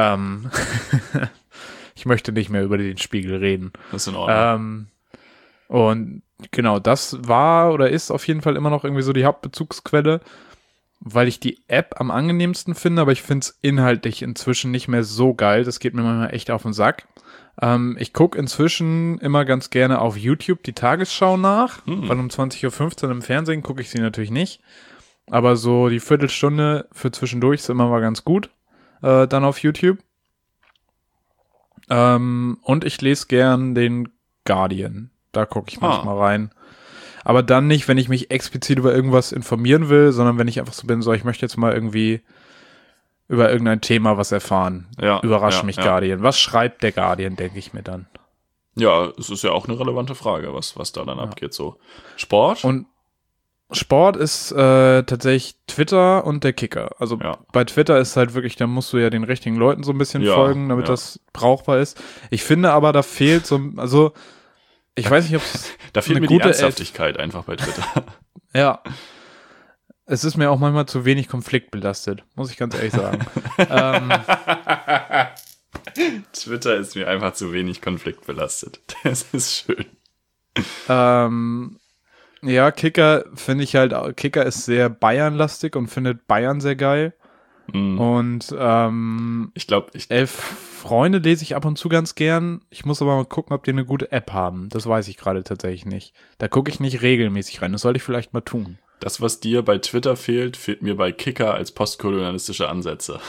Ich möchte nicht mehr über den Spiegel reden. Das ist in Ordnung. Und genau, das war oder ist auf jeden Fall immer noch irgendwie so die Hauptbezugsquelle, weil ich die App am angenehmsten finde, aber ich finde es inhaltlich inzwischen nicht mehr so geil. Das geht mir manchmal echt auf den Sack. Ich gucke inzwischen immer ganz gerne auf YouTube die Tagesschau nach, weil um 20.15 Uhr im Fernsehen gucke ich sie natürlich nicht. Aber so die Viertelstunde für zwischendurch ist immer mal ganz gut, dann auf YouTube. Und ich lese gern den Guardian. Da gucke ich manchmal rein. Aber dann nicht, wenn ich mich explizit über irgendwas informieren will, sondern wenn ich einfach so bin, so ich möchte jetzt mal irgendwie über irgendein Thema was erfahren. Ja, Überrasch ja, mich ja. Guardian. Was schreibt der Guardian, denke ich mir dann. Ja, es ist ja auch eine relevante Frage, was da dann abgeht. So Sport? Und Sport ist tatsächlich Twitter und der Kicker. Also Ja. bei Twitter ist halt wirklich, da musst du ja den richtigen Leuten so ein bisschen Ja, folgen, damit ja. das brauchbar ist. Ich finde aber, da fehlt so, also ich weiß nicht, ob es Da fehlt eine mir die gute Ernsthaftigkeit einfach bei Twitter. ja. Es ist mir auch manchmal zu wenig konfliktbelastet, muss ich ganz ehrlich sagen. Twitter ist mir einfach zu wenig konfliktbelastet. Das ist schön. Ja, Kicker finde ich halt, Kicker ist sehr Bayern-lastig und findet Bayern sehr geil. Und Ich glaube, 11 Freunde lese ich ab und zu ganz gern. Ich muss aber mal gucken, ob die eine gute App haben. Das weiß ich gerade tatsächlich nicht. Da gucke ich nicht regelmäßig rein. Das sollte ich vielleicht mal tun. das, was dir bei Twitter fehlt mir bei Kicker als postkolonialistische Ansätze.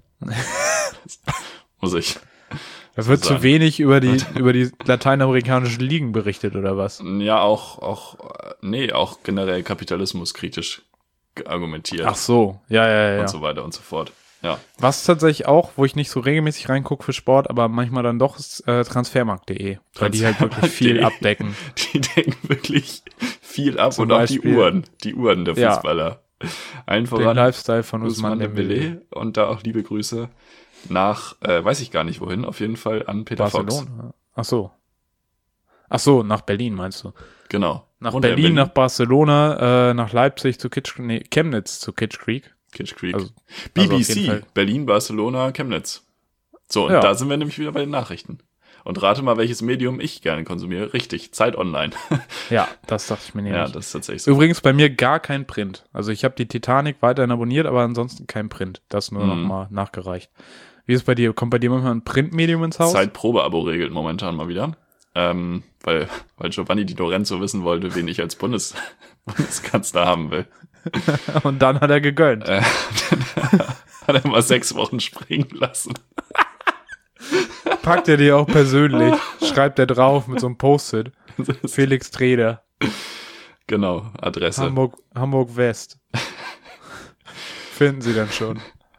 Muss ich. Da wird sagen. zu wenig über die lateinamerikanischen Ligen berichtet, oder was? Ja, auch generell kapitalismuskritisch argumentiert. Ach so, ja. Und so weiter und so fort. Ja. Was tatsächlich auch, wo ich nicht so regelmäßig reingucke für Sport, aber manchmal dann doch, ist transfermarkt.de, weil die halt wirklich viel abdecken. Die decken wirklich viel ab Zum und auch Beispiel, die Uhren der Fußballer. Einfach den Lifestyle von Ousmane Dembélé. Und da auch liebe Grüße nach, weiß ich gar nicht wohin, auf jeden Fall an Peter Barcelona. Ach so, nach Berlin meinst du? Genau. Nach Und Berlin, nach Barcelona, nach Leipzig zu Chemnitz zu Kitsch Creek. Kitsch Creek. Also auf jeden BBC, Fall. Berlin, Barcelona, Chemnitz. So, und Ja. da sind wir nämlich wieder bei den Nachrichten. Und rate mal, welches Medium ich gerne konsumiere. Richtig, Zeit Online. Ja, das dachte ich mir nämlich. Ja, das ist tatsächlich so. Übrigens bei mir gar kein Print. Also ich habe die Titanic weiterhin abonniert, aber ansonsten kein Print. Das nur noch mal nachgereicht. Wie ist es bei dir? Kommt bei dir manchmal ein Printmedium ins Haus? Zeitprobe-Abo regelt momentan mal wieder. Weil Giovanni Di Lorenzo wissen wollte, wen ich als Bundeskanzler haben will. Und dann hat er gegönnt. Dann hat er mal 6 Wochen springen lassen. Packt er dir auch persönlich. Schreibt er drauf mit so einem Post-it. Felix Treder. Genau, Adresse. Hamburg West. Finden Sie dann schon.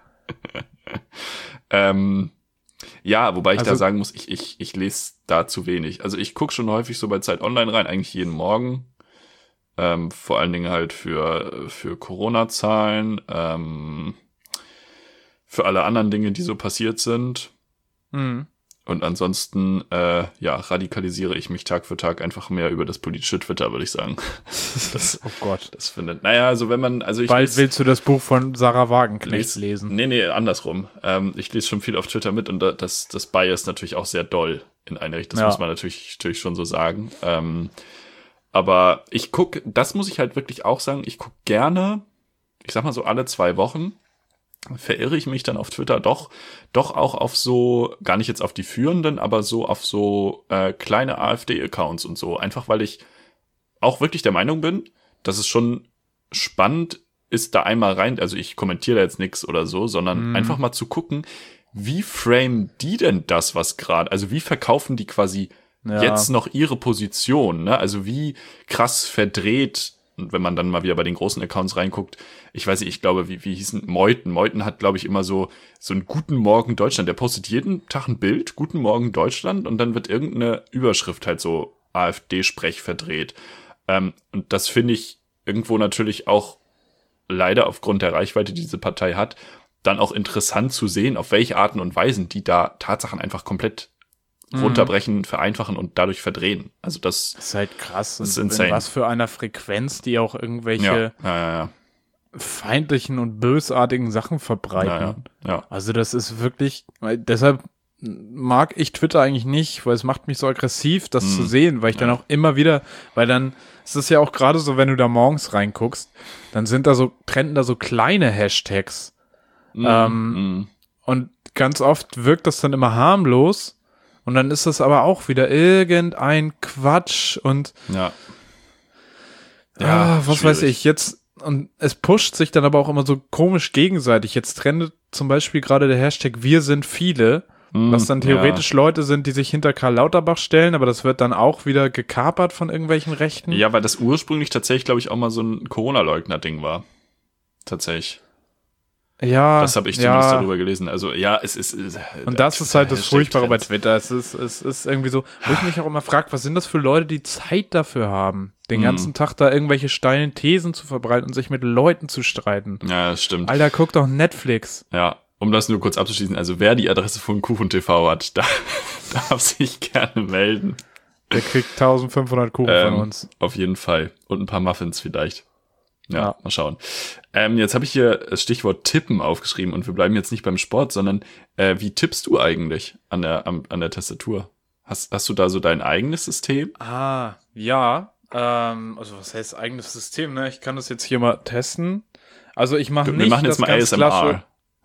Ja, wobei ich da Also- sagen muss, ich lese da zu wenig. Also ich gucke schon häufig so bei Zeit Online rein, eigentlich jeden Morgen. Vor allen Dingen halt für Corona-Zahlen, für alle anderen Dinge, die so passiert sind. Mhm. Und ansonsten, radikalisiere ich mich Tag für Tag einfach mehr über das politische Twitter, würde ich sagen. Oh Gott. Das findet, naja, also wenn man, also ich Bald lese- willst du das Buch von Sarah Wagenknecht lesen. Nee, andersrum. Ich lese schon viel auf Twitter mit und das Bias natürlich auch sehr doll in eine Richtung. Das Ja. muss man natürlich schon so sagen. Aber das muss ich halt wirklich auch sagen, ich gucke gerne, ich sag mal so alle 2 Wochen, verirre ich mich dann auf Twitter doch auch auf so, gar nicht jetzt auf die führenden, aber so auf so kleine AfD-Accounts und so. Einfach weil ich auch wirklich der Meinung bin, dass es schon spannend ist, da einmal rein, also ich kommentiere da jetzt nichts oder so, sondern einfach mal zu gucken, wie framen die denn das, was gerade, also wie verkaufen die quasi jetzt noch ihre Position, ne? Also wie krass verdreht, und wenn man dann mal wieder bei den großen Accounts reinguckt, ich weiß nicht, ich glaube, wie hießen Meuthen? Meuthen hat, glaube ich, immer so einen Guten Morgen Deutschland. Der postet jeden Tag ein Bild, Guten Morgen Deutschland, und dann wird irgendeine Überschrift halt so AfD-Sprech verdreht. Und das finde ich irgendwo natürlich auch leider aufgrund der Reichweite, die diese Partei hat, dann auch interessant zu sehen, auf welche Arten und Weisen die da Tatsachen einfach komplett runterbrechen, vereinfachen und dadurch verdrehen. Also das ist halt krass. ist Und insane. in was für einer Frequenz die auch irgendwelche Ja. feindlichen und bösartigen Sachen verbreiten. Ja. Also das ist wirklich, deshalb mag ich Twitter eigentlich nicht, weil es macht mich so aggressiv, das zu sehen, weil ich dann auch immer wieder, weil dann ist es ja auch gerade so, wenn du da morgens reinguckst, dann trenden da so kleine Hashtags. Und ganz oft wirkt das dann immer harmlos und dann ist das aber auch wieder irgendein Quatsch und was weiß ich, jetzt, und es pusht sich dann aber auch immer so komisch gegenseitig. Jetzt trendet zum Beispiel gerade der Hashtag Wir sind viele, was dann theoretisch Leute sind, die sich hinter Karl Lauterbach stellen, aber das wird dann auch wieder gekapert von irgendwelchen Rechten. Ja, weil das ursprünglich tatsächlich, glaube ich, auch mal so ein Corona-Leugner-Ding war. Tatsächlich. Ja, Das habe ich zumindest darüber gelesen. Also ja, es ist... Und das ist halt das Furchtbare bei Hashtag-Trends. Twitter. Es ist irgendwie so, wo ich mich auch immer frage, was sind das für Leute, die Zeit dafür haben, den ganzen Tag da irgendwelche steilen Thesen zu verbreiten und sich mit Leuten zu streiten. Ja, das stimmt. Alter, guck doch Netflix. Ja, um das nur kurz abzuschließen. Also wer die Adresse von KuchenTV hat, darf sich gerne melden. Der kriegt 1500 Kuchen von uns. Auf jeden Fall. Und ein paar Muffins vielleicht. Ja. Mal schauen. Jetzt habe ich hier das Stichwort Tippen aufgeschrieben und wir bleiben jetzt nicht beim Sport, sondern wie tippst du eigentlich an der Tastatur? Hast du da so dein eigenes System? Ja. Also was heißt eigenes System, ne? Ich kann das jetzt hier mal testen. Also ich mache nicht Wir machen jetzt das mal ganz ASMR.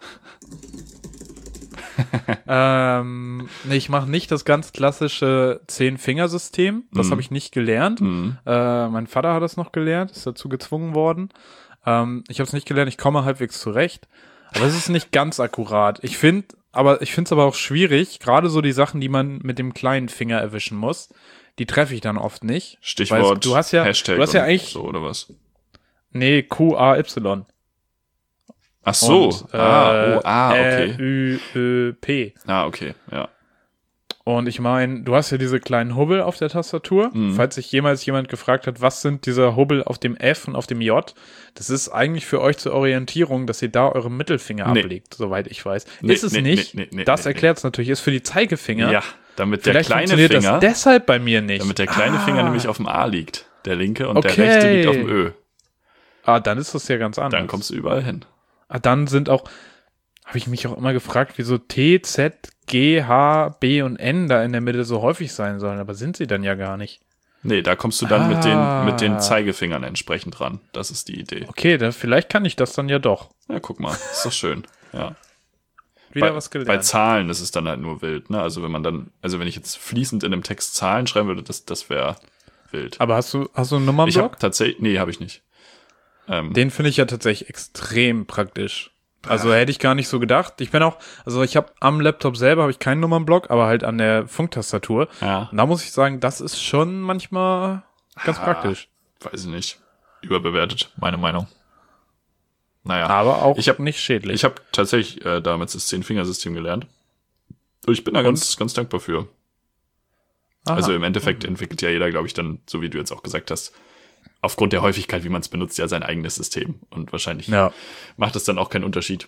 Nee, ich mache nicht das ganz klassische 10-Finger-System. Das habe ich nicht gelernt. Mein Vater hat das noch gelernt, ist dazu gezwungen worden. Ich habe es nicht gelernt, ich komme halbwegs zurecht. Aber es ist nicht ganz akkurat. Ich finde es aber auch schwierig, gerade so die Sachen, die man mit dem kleinen Finger erwischen muss, die treffe ich dann oft nicht. Stichwort du hast ja, Hashtag du hast ja eigentlich, so, oder was? nee, QAY. Ach so. Und, okay. Ü-P. Ah, okay, ja. Und ich meine, du hast ja diese kleinen Hubbel auf der Tastatur. Falls sich jemals jemand gefragt hat, was sind diese Hubbel auf dem F und auf dem J, das ist eigentlich für euch zur Orientierung, dass ihr da euren Mittelfinger ablegt, soweit ich weiß. Ist es nicht? Das erklärt es natürlich. Ist für die Zeigefinger. Ja, damit der Vielleicht kleine funktioniert Finger, das deshalb bei mir nicht. damit der kleine Finger nämlich auf dem A liegt, der linke, und der rechte liegt auf dem Ö. Dann ist das ja ganz anders. Dann kommst du überall hin. Dann sind auch, habe ich mich auch immer gefragt, wieso T, Z, G, H, B und N da in der Mitte so häufig sein sollen, aber sind sie dann ja gar nicht. Nee, da kommst du dann mit den Zeigefingern entsprechend ran. Das ist die Idee. Okay, vielleicht kann ich das dann ja doch. Ja, guck mal, ist doch schön. Ja. Wieder was gelernt. Bei Zahlen ist es dann halt nur wild, ne? Also wenn ich jetzt fließend in einem Text Zahlen schreiben würde, das wäre wild. Aber hast du einen Nummernblock? Ich habe tatsächlich, nee, habe ich nicht. Den finde ich ja tatsächlich extrem praktisch. Also hätte ich gar nicht so gedacht. Ich habe am Laptop selber habe ich keinen Nummernblock, aber halt an der Funktastatur. Ja. Und da muss ich sagen, das ist schon manchmal ganz praktisch. Weiß ich nicht. Überbewertet, meine Meinung. Naja. Aber auch nicht schädlich. Ich habe tatsächlich damals das 10-Finger-System gelernt. Und ich bin da ganz dankbar für. Aha. Also im Endeffekt entwickelt ja jeder, glaube ich, dann, so wie du jetzt auch gesagt hast, aufgrund der Häufigkeit, wie man es benutzt, ja sein eigenes System. Und wahrscheinlich macht es dann auch keinen Unterschied.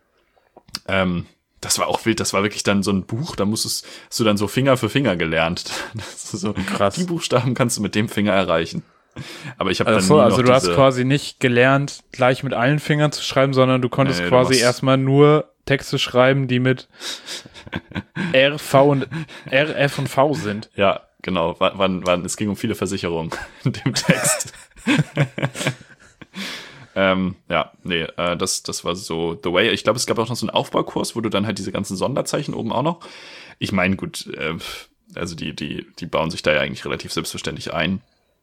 Das war auch wild, das war wirklich dann so ein Buch, da hast du dann so Finger für Finger gelernt. Das ist so, krass. Die Buchstaben kannst du mit dem Finger erreichen. Aber ich habe dann also du hast quasi nicht gelernt, gleich mit allen Fingern zu schreiben, sondern du konntest quasi erstmal nur Texte schreiben, die mit R, F und V sind. Ja, genau. Es ging um viele Versicherungen in dem Text. Das war so the way. Ich glaube, es gab auch noch so einen Aufbaukurs, wo du dann halt diese ganzen Sonderzeichen oben auch noch. Ich meine, gut, also die bauen sich da ja eigentlich relativ selbstverständlich ein.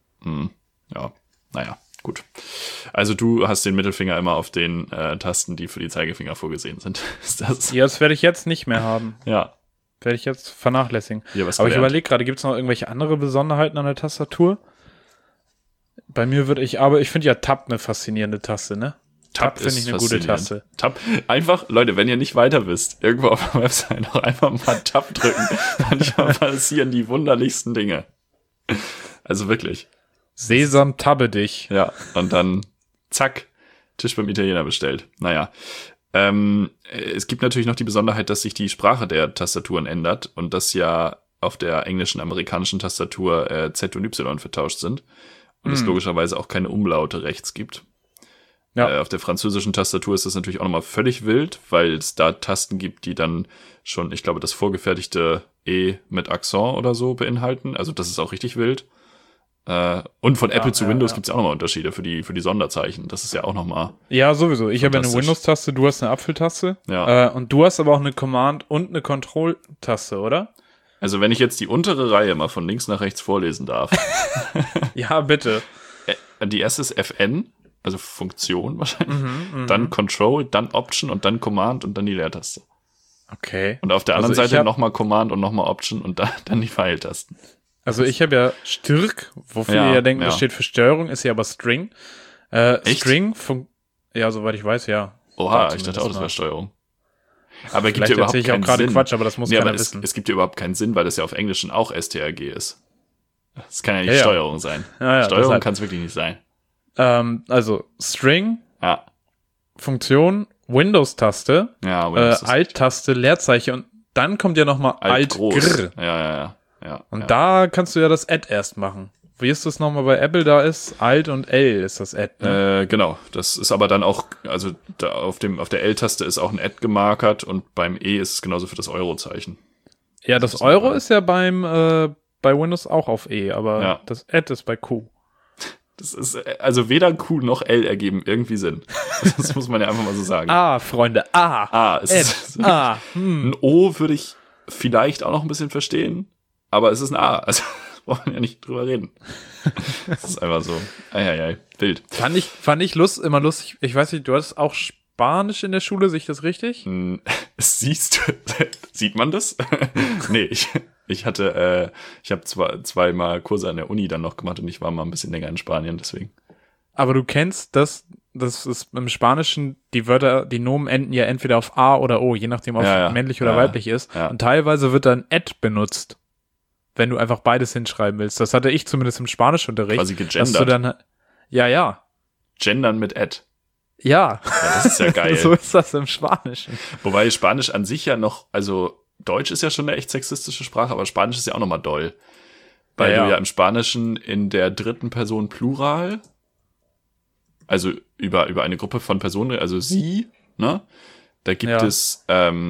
Ja, naja, gut. Also du hast den Mittelfinger immer auf den Tasten, die für die Zeigefinger vorgesehen sind. Ist das? Ja, das werde ich jetzt nicht mehr haben. Ja. Werde ich jetzt vernachlässigen. Ja, aber ich überlege gerade, gibt es noch irgendwelche andere Besonderheiten an der Tastatur? Bei mir ich finde ja Tab eine faszinierende Taste, ne? Tab finde ich eine gute Taste. Tab, einfach, Leute, wenn ihr nicht weiter wisst, irgendwo auf der Website auch einfach mal Tab drücken. Manchmal passieren die wunderlichsten Dinge. Also wirklich. Sesam, tabbe dich. Ja, und dann zack, Tisch beim Italiener bestellt. Naja. Es gibt natürlich noch die Besonderheit, dass sich die Sprache der Tastaturen ändert und dass ja auf der englischen, amerikanischen Tastatur Z und Y vertauscht sind und es logischerweise auch keine Umlaute rechts gibt. Ja. Auf der französischen Tastatur ist das natürlich auch nochmal völlig wild, weil es da Tasten gibt, die dann schon, ich glaube, das vorgefertigte E mit Akzent oder so beinhalten. Also das ist auch richtig wild. Und von Apple zu Windows gibt es auch nochmal Unterschiede für die Sonderzeichen. Das ist ja auch nochmal. Ja, sowieso. Ich habe ja eine Windows-Taste, du hast eine Apfeltaste. Ja. Und du hast aber auch eine Command- und eine Control-Taste, oder? Also wenn ich jetzt die untere Reihe mal von links nach rechts vorlesen darf. Ja, bitte. Die erste ist FN, also Funktion wahrscheinlich. Dann Control, dann Option und dann Command und dann die Leertaste. Okay. Und auf der anderen Seite nochmal Command und nochmal Option und dann die Pfeiltasten. Also ich habe ja Stirk, wofür ihr ja denkt, das steht für Steuerung, ist ja aber String. Echt? String, ja, soweit ich weiß, ja. Oha, ich dachte auch, das war Steuerung. Aber es gibt ja überhaupt keinen Sinn. Quatsch, aber das muss keiner wissen. Es gibt ja überhaupt keinen Sinn, weil das ja auf Englisch auch STRG ist. Das kann ja nicht Steuerung sein. Ja, Steuerung kann es wirklich nicht sein. Also String, Funktion, Windows-Taste, Alt-Taste, Leerzeichen und dann kommt ja nochmal Alt-Gr. Ja. Und da kannst du ja das Add erst machen. Wie ist das nochmal bei Apple? Da ist Alt und L ist das Add. Ne? Genau. Das ist aber dann auch, also da auf der L-Taste ist auch ein Add gemarkert und beim E ist es genauso für das Euro-Zeichen. Ja, das Euro ist ja bei Windows auch auf E, aber das Add ist bei Q. Das ist, also weder Q noch L ergeben irgendwie Sinn. Das muss man ja einfach mal so sagen. Freunde, Es ist ein O würde ich vielleicht auch noch ein bisschen verstehen, aber es ist ein A. Also braucht man ja nicht drüber reden. Das ist einfach so. Wild. Fand ich immer lustig. Ich weiß nicht, du hattest auch Spanisch in der Schule, sehe ich das richtig? Sieht man das? Nee, ich habe zweimal Kurse an der Uni dann noch gemacht und ich war mal ein bisschen länger in Spanien, deswegen. Aber du kennst das ist im Spanischen, die Wörter, die Nomen enden ja entweder auf A oder O, je nachdem, ob es männlich oder weiblich ist. Ja. Und teilweise wird dann et benutzt, wenn du einfach beides hinschreiben willst. Das hatte ich zumindest im Spanischunterricht. Quasi gegendert. Dass du dann, ja. Gendern mit et. Ja. Das ist ja geil. So ist das im Spanischen. Wobei Spanisch an sich ja noch, also Deutsch ist ja schon eine echt sexistische Sprache, aber Spanisch ist ja auch nochmal doll. Weil du ja im Spanischen in der dritten Person Plural, also über eine Gruppe von Personen, also sie, ne? Da gibt es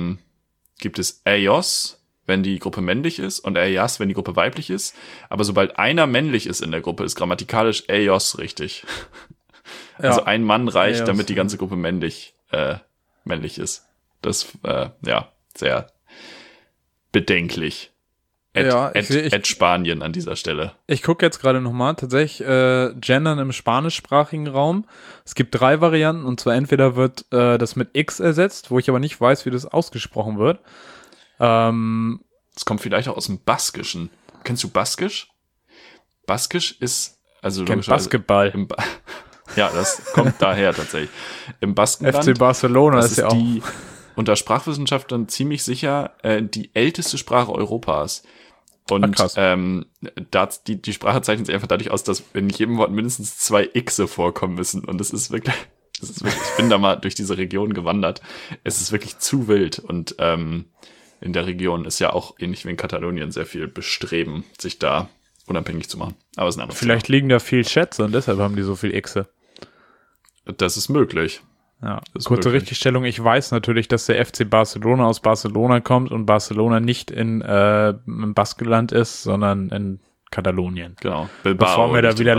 ellos, wenn die Gruppe männlich ist, und ellas, wenn die Gruppe weiblich ist. Aber sobald einer männlich ist in der Gruppe, ist grammatikalisch ellos richtig. Also ein Mann reicht, damit die ganze Gruppe männlich ist. Das, sehr bedenklich. Spanien an dieser Stelle. Ich gucke jetzt gerade nochmal, tatsächlich Gendern im spanischsprachigen Raum. Es gibt 3 Varianten, und zwar entweder wird das mit X ersetzt, wo ich aber nicht weiß, wie das ausgesprochen wird. Das kommt vielleicht auch aus dem Baskischen. Kennst du Baskisch? Baskisch ist, also Basketball. Ja, das kommt daher tatsächlich. Im Baskenland. FC Barcelona das ist ja auch. Die, unter Sprachwissenschaftlern ziemlich sicher die älteste Sprache Europas. Und die Sprache zeichnet sich einfach dadurch aus, dass in jedem Wort mindestens 2 Xe vorkommen müssen. Und das ist wirklich, ich bin da mal durch diese Region gewandert. Es ist wirklich zu wild. Und in der Region ist ja auch ähnlich wie in Katalonien sehr viel Bestreben, sich da unabhängig zu machen. Aber es ist ein anderes Vielleicht Thema. liegen da viel Schätze und deshalb haben die so viel Xe. Das ist möglich. Ja, kurze Richtigstellung. Ich weiß natürlich, dass der FC Barcelona aus Barcelona kommt und Barcelona nicht im Baskenland ist, sondern in Katalonien. Genau. Bevor mir wieder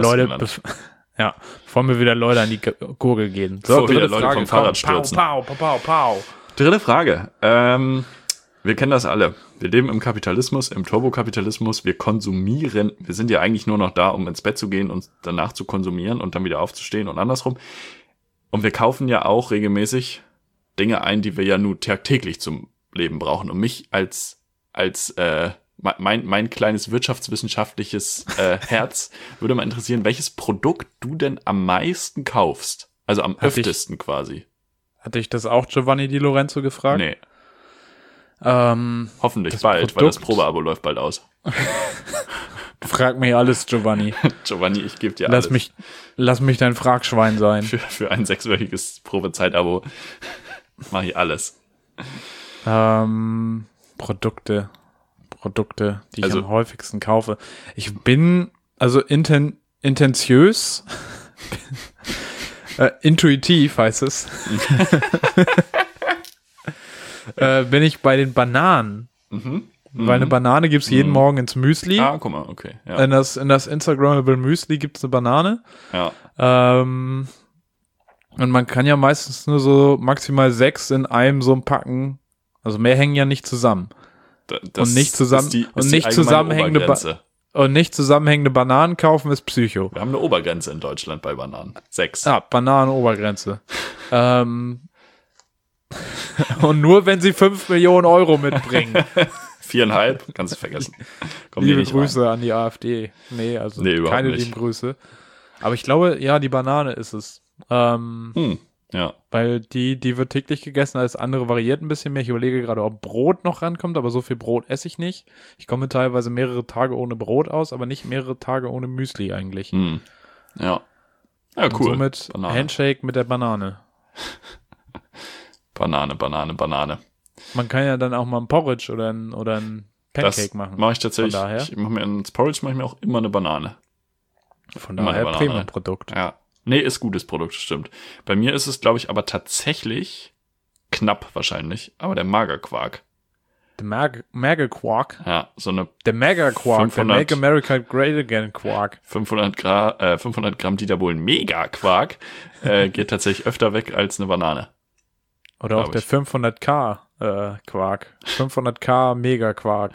Leute an die Gurgel gehen. So, wieder Leute Frage vom Fahrrad stürzen. Pow. Dritte Frage. Wir kennen das alle. Wir leben im Kapitalismus, im Turbokapitalismus. Wir konsumieren. Wir sind ja eigentlich nur noch da, um ins Bett zu gehen und danach zu konsumieren und dann wieder aufzustehen und andersrum. Und wir kaufen ja auch regelmäßig Dinge ein, die wir ja nur tagtäglich zum Leben brauchen. Und mich als mein kleines wirtschaftswissenschaftliches Herz würde mal interessieren, welches Produkt du denn am meisten kaufst. Also am öftesten quasi. Hatte ich das auch Giovanni Di Lorenzo gefragt? Nee. Hoffentlich bald, weil das Probeabo läuft bald aus. Frag mich alles, Giovanni. Giovanni, ich gebe dir alles. Lass mich dein Fragschwein sein. Für ein 6-wöchiges Probezeitabo mache ich alles. Produkte, die ich am häufigsten kaufe. Ich bin also intentiös, intuitiv heißt es, bin ich bei den Bananen. Weil eine Banane gibt's jeden Morgen ins Müsli. Ah, guck mal, okay. Ja. In das Instagrammable Müsli gibt's eine Banane. Ja. Und man kann ja meistens nur so maximal 6 in einem so packen. Also mehr hängen ja nicht zusammen. Und nicht zusammenhängende Bananen kaufen ist Psycho. Wir haben eine Obergrenze in Deutschland bei Bananen. 6. Bananenobergrenze. Und nur wenn sie 5 Millionen Euro mitbringen. 4,5, kannst du vergessen. Liebe Grüße an die AfD. Nee, keine lieben Grüße. Aber ich glaube, ja, die Banane ist es. Ja. Weil die wird täglich gegessen, alles andere variiert ein bisschen mehr. Ich überlege gerade, ob Brot noch rankommt, aber so viel Brot esse ich nicht. Ich komme teilweise mehrere Tage ohne Brot aus, aber nicht mehrere Tage ohne Müsli eigentlich. Ja. Ja, cool. Und somit Banane. Handshake mit der Banane. Banane. Man kann ja dann auch mal ein Porridge oder ein Pancake machen. Das mache ich tatsächlich. Ins Porridge mache ich mir auch immer eine Banane. Von daher Premium-Produkt. Ja. Nee, ist gutes Produkt, stimmt. Bei mir ist es, glaube ich, aber tatsächlich knapp wahrscheinlich, aber der Magerquark. Mega Quark. Ja, so eine Der Mega Quark. Der 500 Make America Great Again Quark. 500 Gramm Dieter Bohlen Mega-Quark geht tatsächlich öfter weg als eine Banane. Oder auch der 500k Quark. 500k Mega Quark.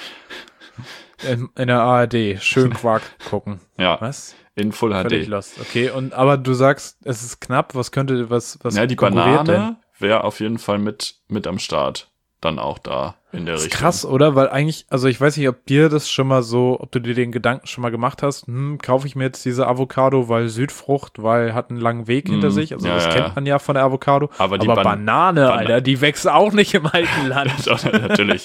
In der ARD. Schön Quark gucken. Ja, Was? in Full Völlig HD. lost. Okay, aber du sagst, es ist knapp. Was Ja, die konkurriert Banane wäre auf jeden Fall mit am Start. Dann auch da in der Das ist Richtung. krass, oder? Weil eigentlich, also ich weiß nicht, ob dir das schon mal so, ob du dir den Gedanken schon mal gemacht hast, kaufe ich mir jetzt diese Avocado, weil Südfrucht, weil hat einen langen Weg hinter sich. Also ja, das ja. kennt man ja von der Avocado. Aber die Banane, Alter, die wächst auch nicht im alten Land. Doch, natürlich.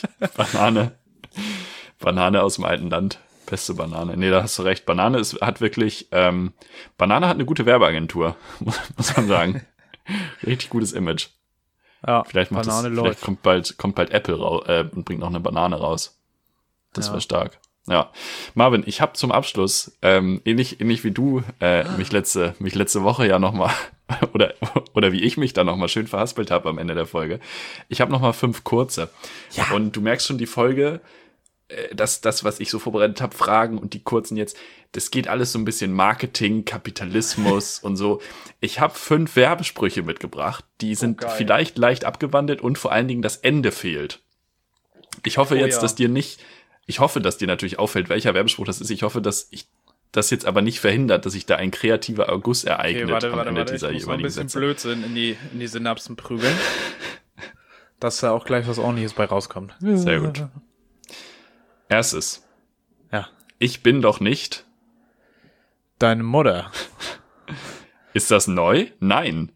Banane aus dem alten Land. Beste Banane. Nee, da hast du recht. Banane hat wirklich, Banane hat eine gute Werbeagentur, muss man sagen. Richtig gutes Image. Ja, Vielleicht kommt bald Apple und bringt noch eine Banane raus. Das wäre stark. Ja. Marvin, ich habe zum Abschluss, ähnlich wie du mich letzte Woche ja nochmal, oder wie ich mich da nochmal schön verhaspelt habe am Ende der Folge. Ich habe nochmal 5 kurze. Ja. Und du merkst schon, die Folge, das, was ich so vorbereitet habe, Fragen und die kurzen jetzt, das geht alles so ein bisschen Marketing, Kapitalismus und so. Ich habe 5 Werbesprüche mitgebracht, die sind vielleicht leicht abgewandelt und vor allen Dingen das Ende fehlt. Ich hoffe dass dir natürlich auffällt, welcher Werbespruch das ist. Ich hoffe, dass ich das jetzt aber nicht verhindert, dass sich da ein kreativer Erguss ereignet am Ende dieser ich muss noch ein jeweiligen bisschen Sätze. Blödsinn in die Synapsen prügeln. Dass da auch gleich was Ordentliches bei rauskommt. Sehr gut. Erstes. Ja. Ich bin doch nicht. Deine Mutter. Ist das neu? Nein.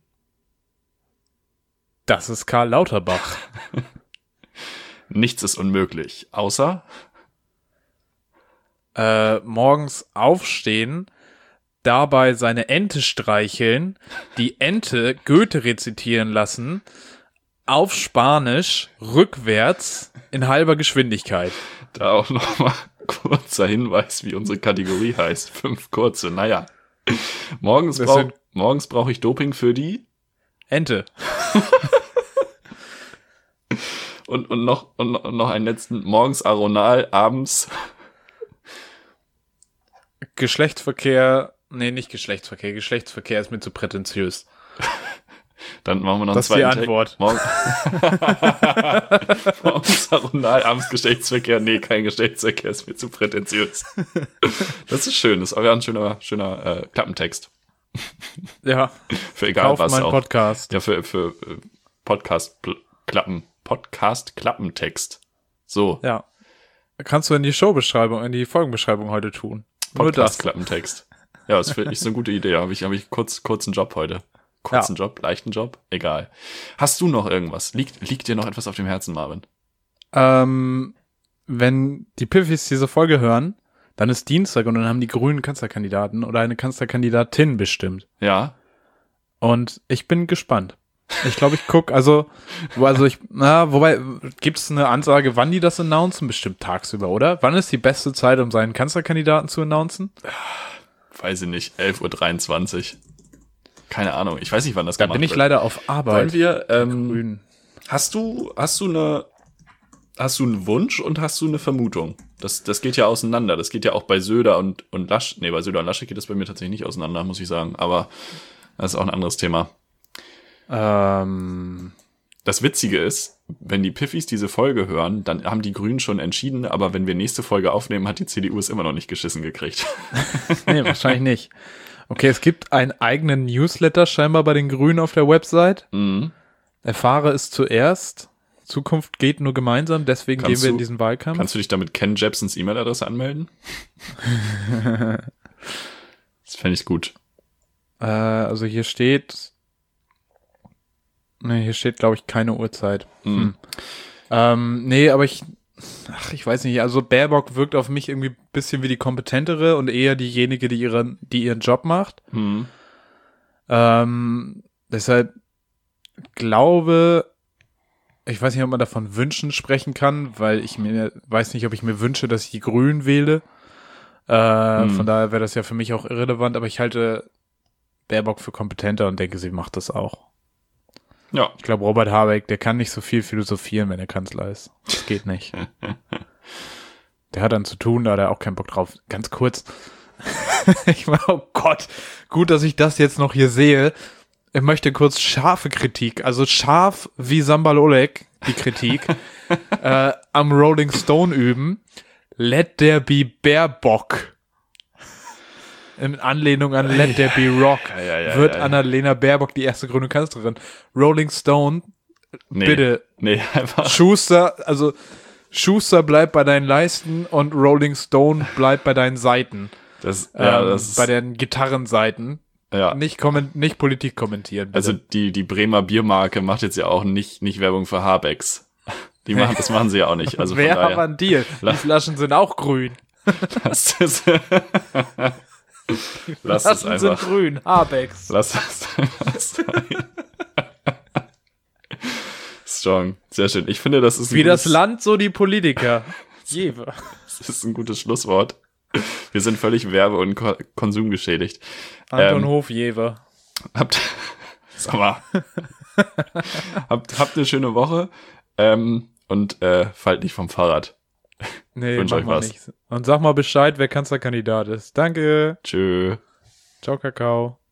Das ist Karl Lauterbach. Nichts ist unmöglich. Außer? Morgens aufstehen, dabei seine Ente streicheln, die Ente Goethe rezitieren lassen, auf Spanisch, rückwärts, in halber Geschwindigkeit. Da auch nochmal kurzer Hinweis, wie unsere Kategorie heißt. 5 kurze, naja. Morgens brauche ich Doping für die Ente. und noch einen letzten. Morgens Aronal, abends Geschlechtsverkehr Geschlechtsverkehr ist mir zu prätentiös. Dann machen wir noch das einen ist zweiten die Antwort. Morgens Aronal, abends Geschlechtsverkehr. Nee, kein Geschlechtsverkehr, ist mir zu prätentiös. Das ist schön, das ist auch ein schöner Klappentext. Ja. Für egal was auch. Podcast. Ja, für Podcast-Klappentext. So. Ja. Kannst du in die Showbeschreibung, in die Folgenbeschreibung heute tun. Podcast-Klappentext. Ja, das finde ich so eine gute Idee. Habe ich kurzen Job heute. Job, leichten Job, egal. Hast du noch irgendwas? Liegt dir noch etwas auf dem Herzen, Marvin? Wenn die Piffis diese Folge hören, dann ist Dienstag und dann haben die Grünen Kanzlerkandidaten oder eine Kanzlerkandidatin bestimmt. Ja. Und ich bin gespannt. Ich glaube, ich gucke, wobei, gibt es eine Ansage, wann die das announcen? Bestimmt tagsüber, oder? Wann ist die beste Zeit, um seinen Kanzlerkandidaten zu announcen? Weiß ich nicht, 11:23 Uhr. Keine Ahnung, ich weiß nicht, wann das gemacht wird. Da bin ich leider auf Arbeit. Wollen wir, Grün. Hast du einen Wunsch und hast du eine Vermutung? Das geht ja auseinander. Das geht ja auch bei Söder und Laschet. Nee, bei Söder und Laschet geht das bei mir tatsächlich nicht auseinander, muss ich sagen. Aber das ist auch ein anderes Thema. Das Witzige ist, wenn die Piffis diese Folge hören, dann haben die Grünen schon entschieden, aber wenn wir nächste Folge aufnehmen, hat die CDU es immer noch nicht geschissen gekriegt. Nee, wahrscheinlich nicht. Okay, es gibt einen eigenen Newsletter scheinbar bei den Grünen auf der Website. Mhm. Erfahre es zuerst. Zukunft geht nur gemeinsam, deswegen gehen wir in diesen Wahlkampf. Kannst du dich damit Ken Jebsens E-Mail-Adresse anmelden? Das fände ich gut. Also hier steht, glaube ich, keine Uhrzeit. Mhm. Nee, aber ich weiß nicht, also Baerbock wirkt auf mich irgendwie ein bisschen wie die kompetentere und eher diejenige, die ihren Job macht. Mhm. Deshalb glaube, ich weiß nicht, ob man davon Wünschen sprechen kann, weil ich weiß nicht, ob ich mir wünsche, dass ich die Grünen wähle. Von daher wäre das ja für mich auch irrelevant, aber ich halte Baerbock für kompetenter und denke, sie macht das auch. Ja. Ich glaube, Robert Habeck, der kann nicht so viel philosophieren, wenn er Kanzler ist. Das geht nicht. Der hat dann zu tun, da hat er auch keinen Bock drauf. Ganz kurz. Ich meine, oh Gott, gut, dass ich das jetzt noch hier sehe. Ich möchte kurz scharfe Kritik, also scharf wie Sambal Oleg, die Kritik, am Rolling Stone üben. Let there be Baerbock. In Anlehnung an Let there be Rock wird Annalena Baerbock die erste grüne Kanzlerin. Rolling Stone, bitte. Nee, einfach. Schuster bleibt bei deinen Leisten und Rolling Stone bleibt bei deinen Seiten. Das ist, bei den Gitarrenseiten. ja. Nicht Politik kommentieren. Bitte. Also die Bremer Biermarke macht jetzt ja auch nicht Werbung für Habecks. Das machen sie ja auch nicht. Also wer von daher, aber ein Deal? Die Flaschen sind auch grün. Lass es Flaschen sind einfach. grün. Habecks. Lass es einfach sein. Strong. Sehr schön. Ich finde, das ist Wie das Land, so die Politiker. Jewe. Das ist ein gutes Schlusswort. Wir sind völlig werbe- und konsumgeschädigt. Anton Hofjewe. Sag mal. habt eine schöne Woche und fallt nicht vom Fahrrad. Nee, wünsche mach euch mal was. nicht. Und sag mal Bescheid, wer Kanzlerkandidat ist. Danke. Tschö. Ciao, Kakao.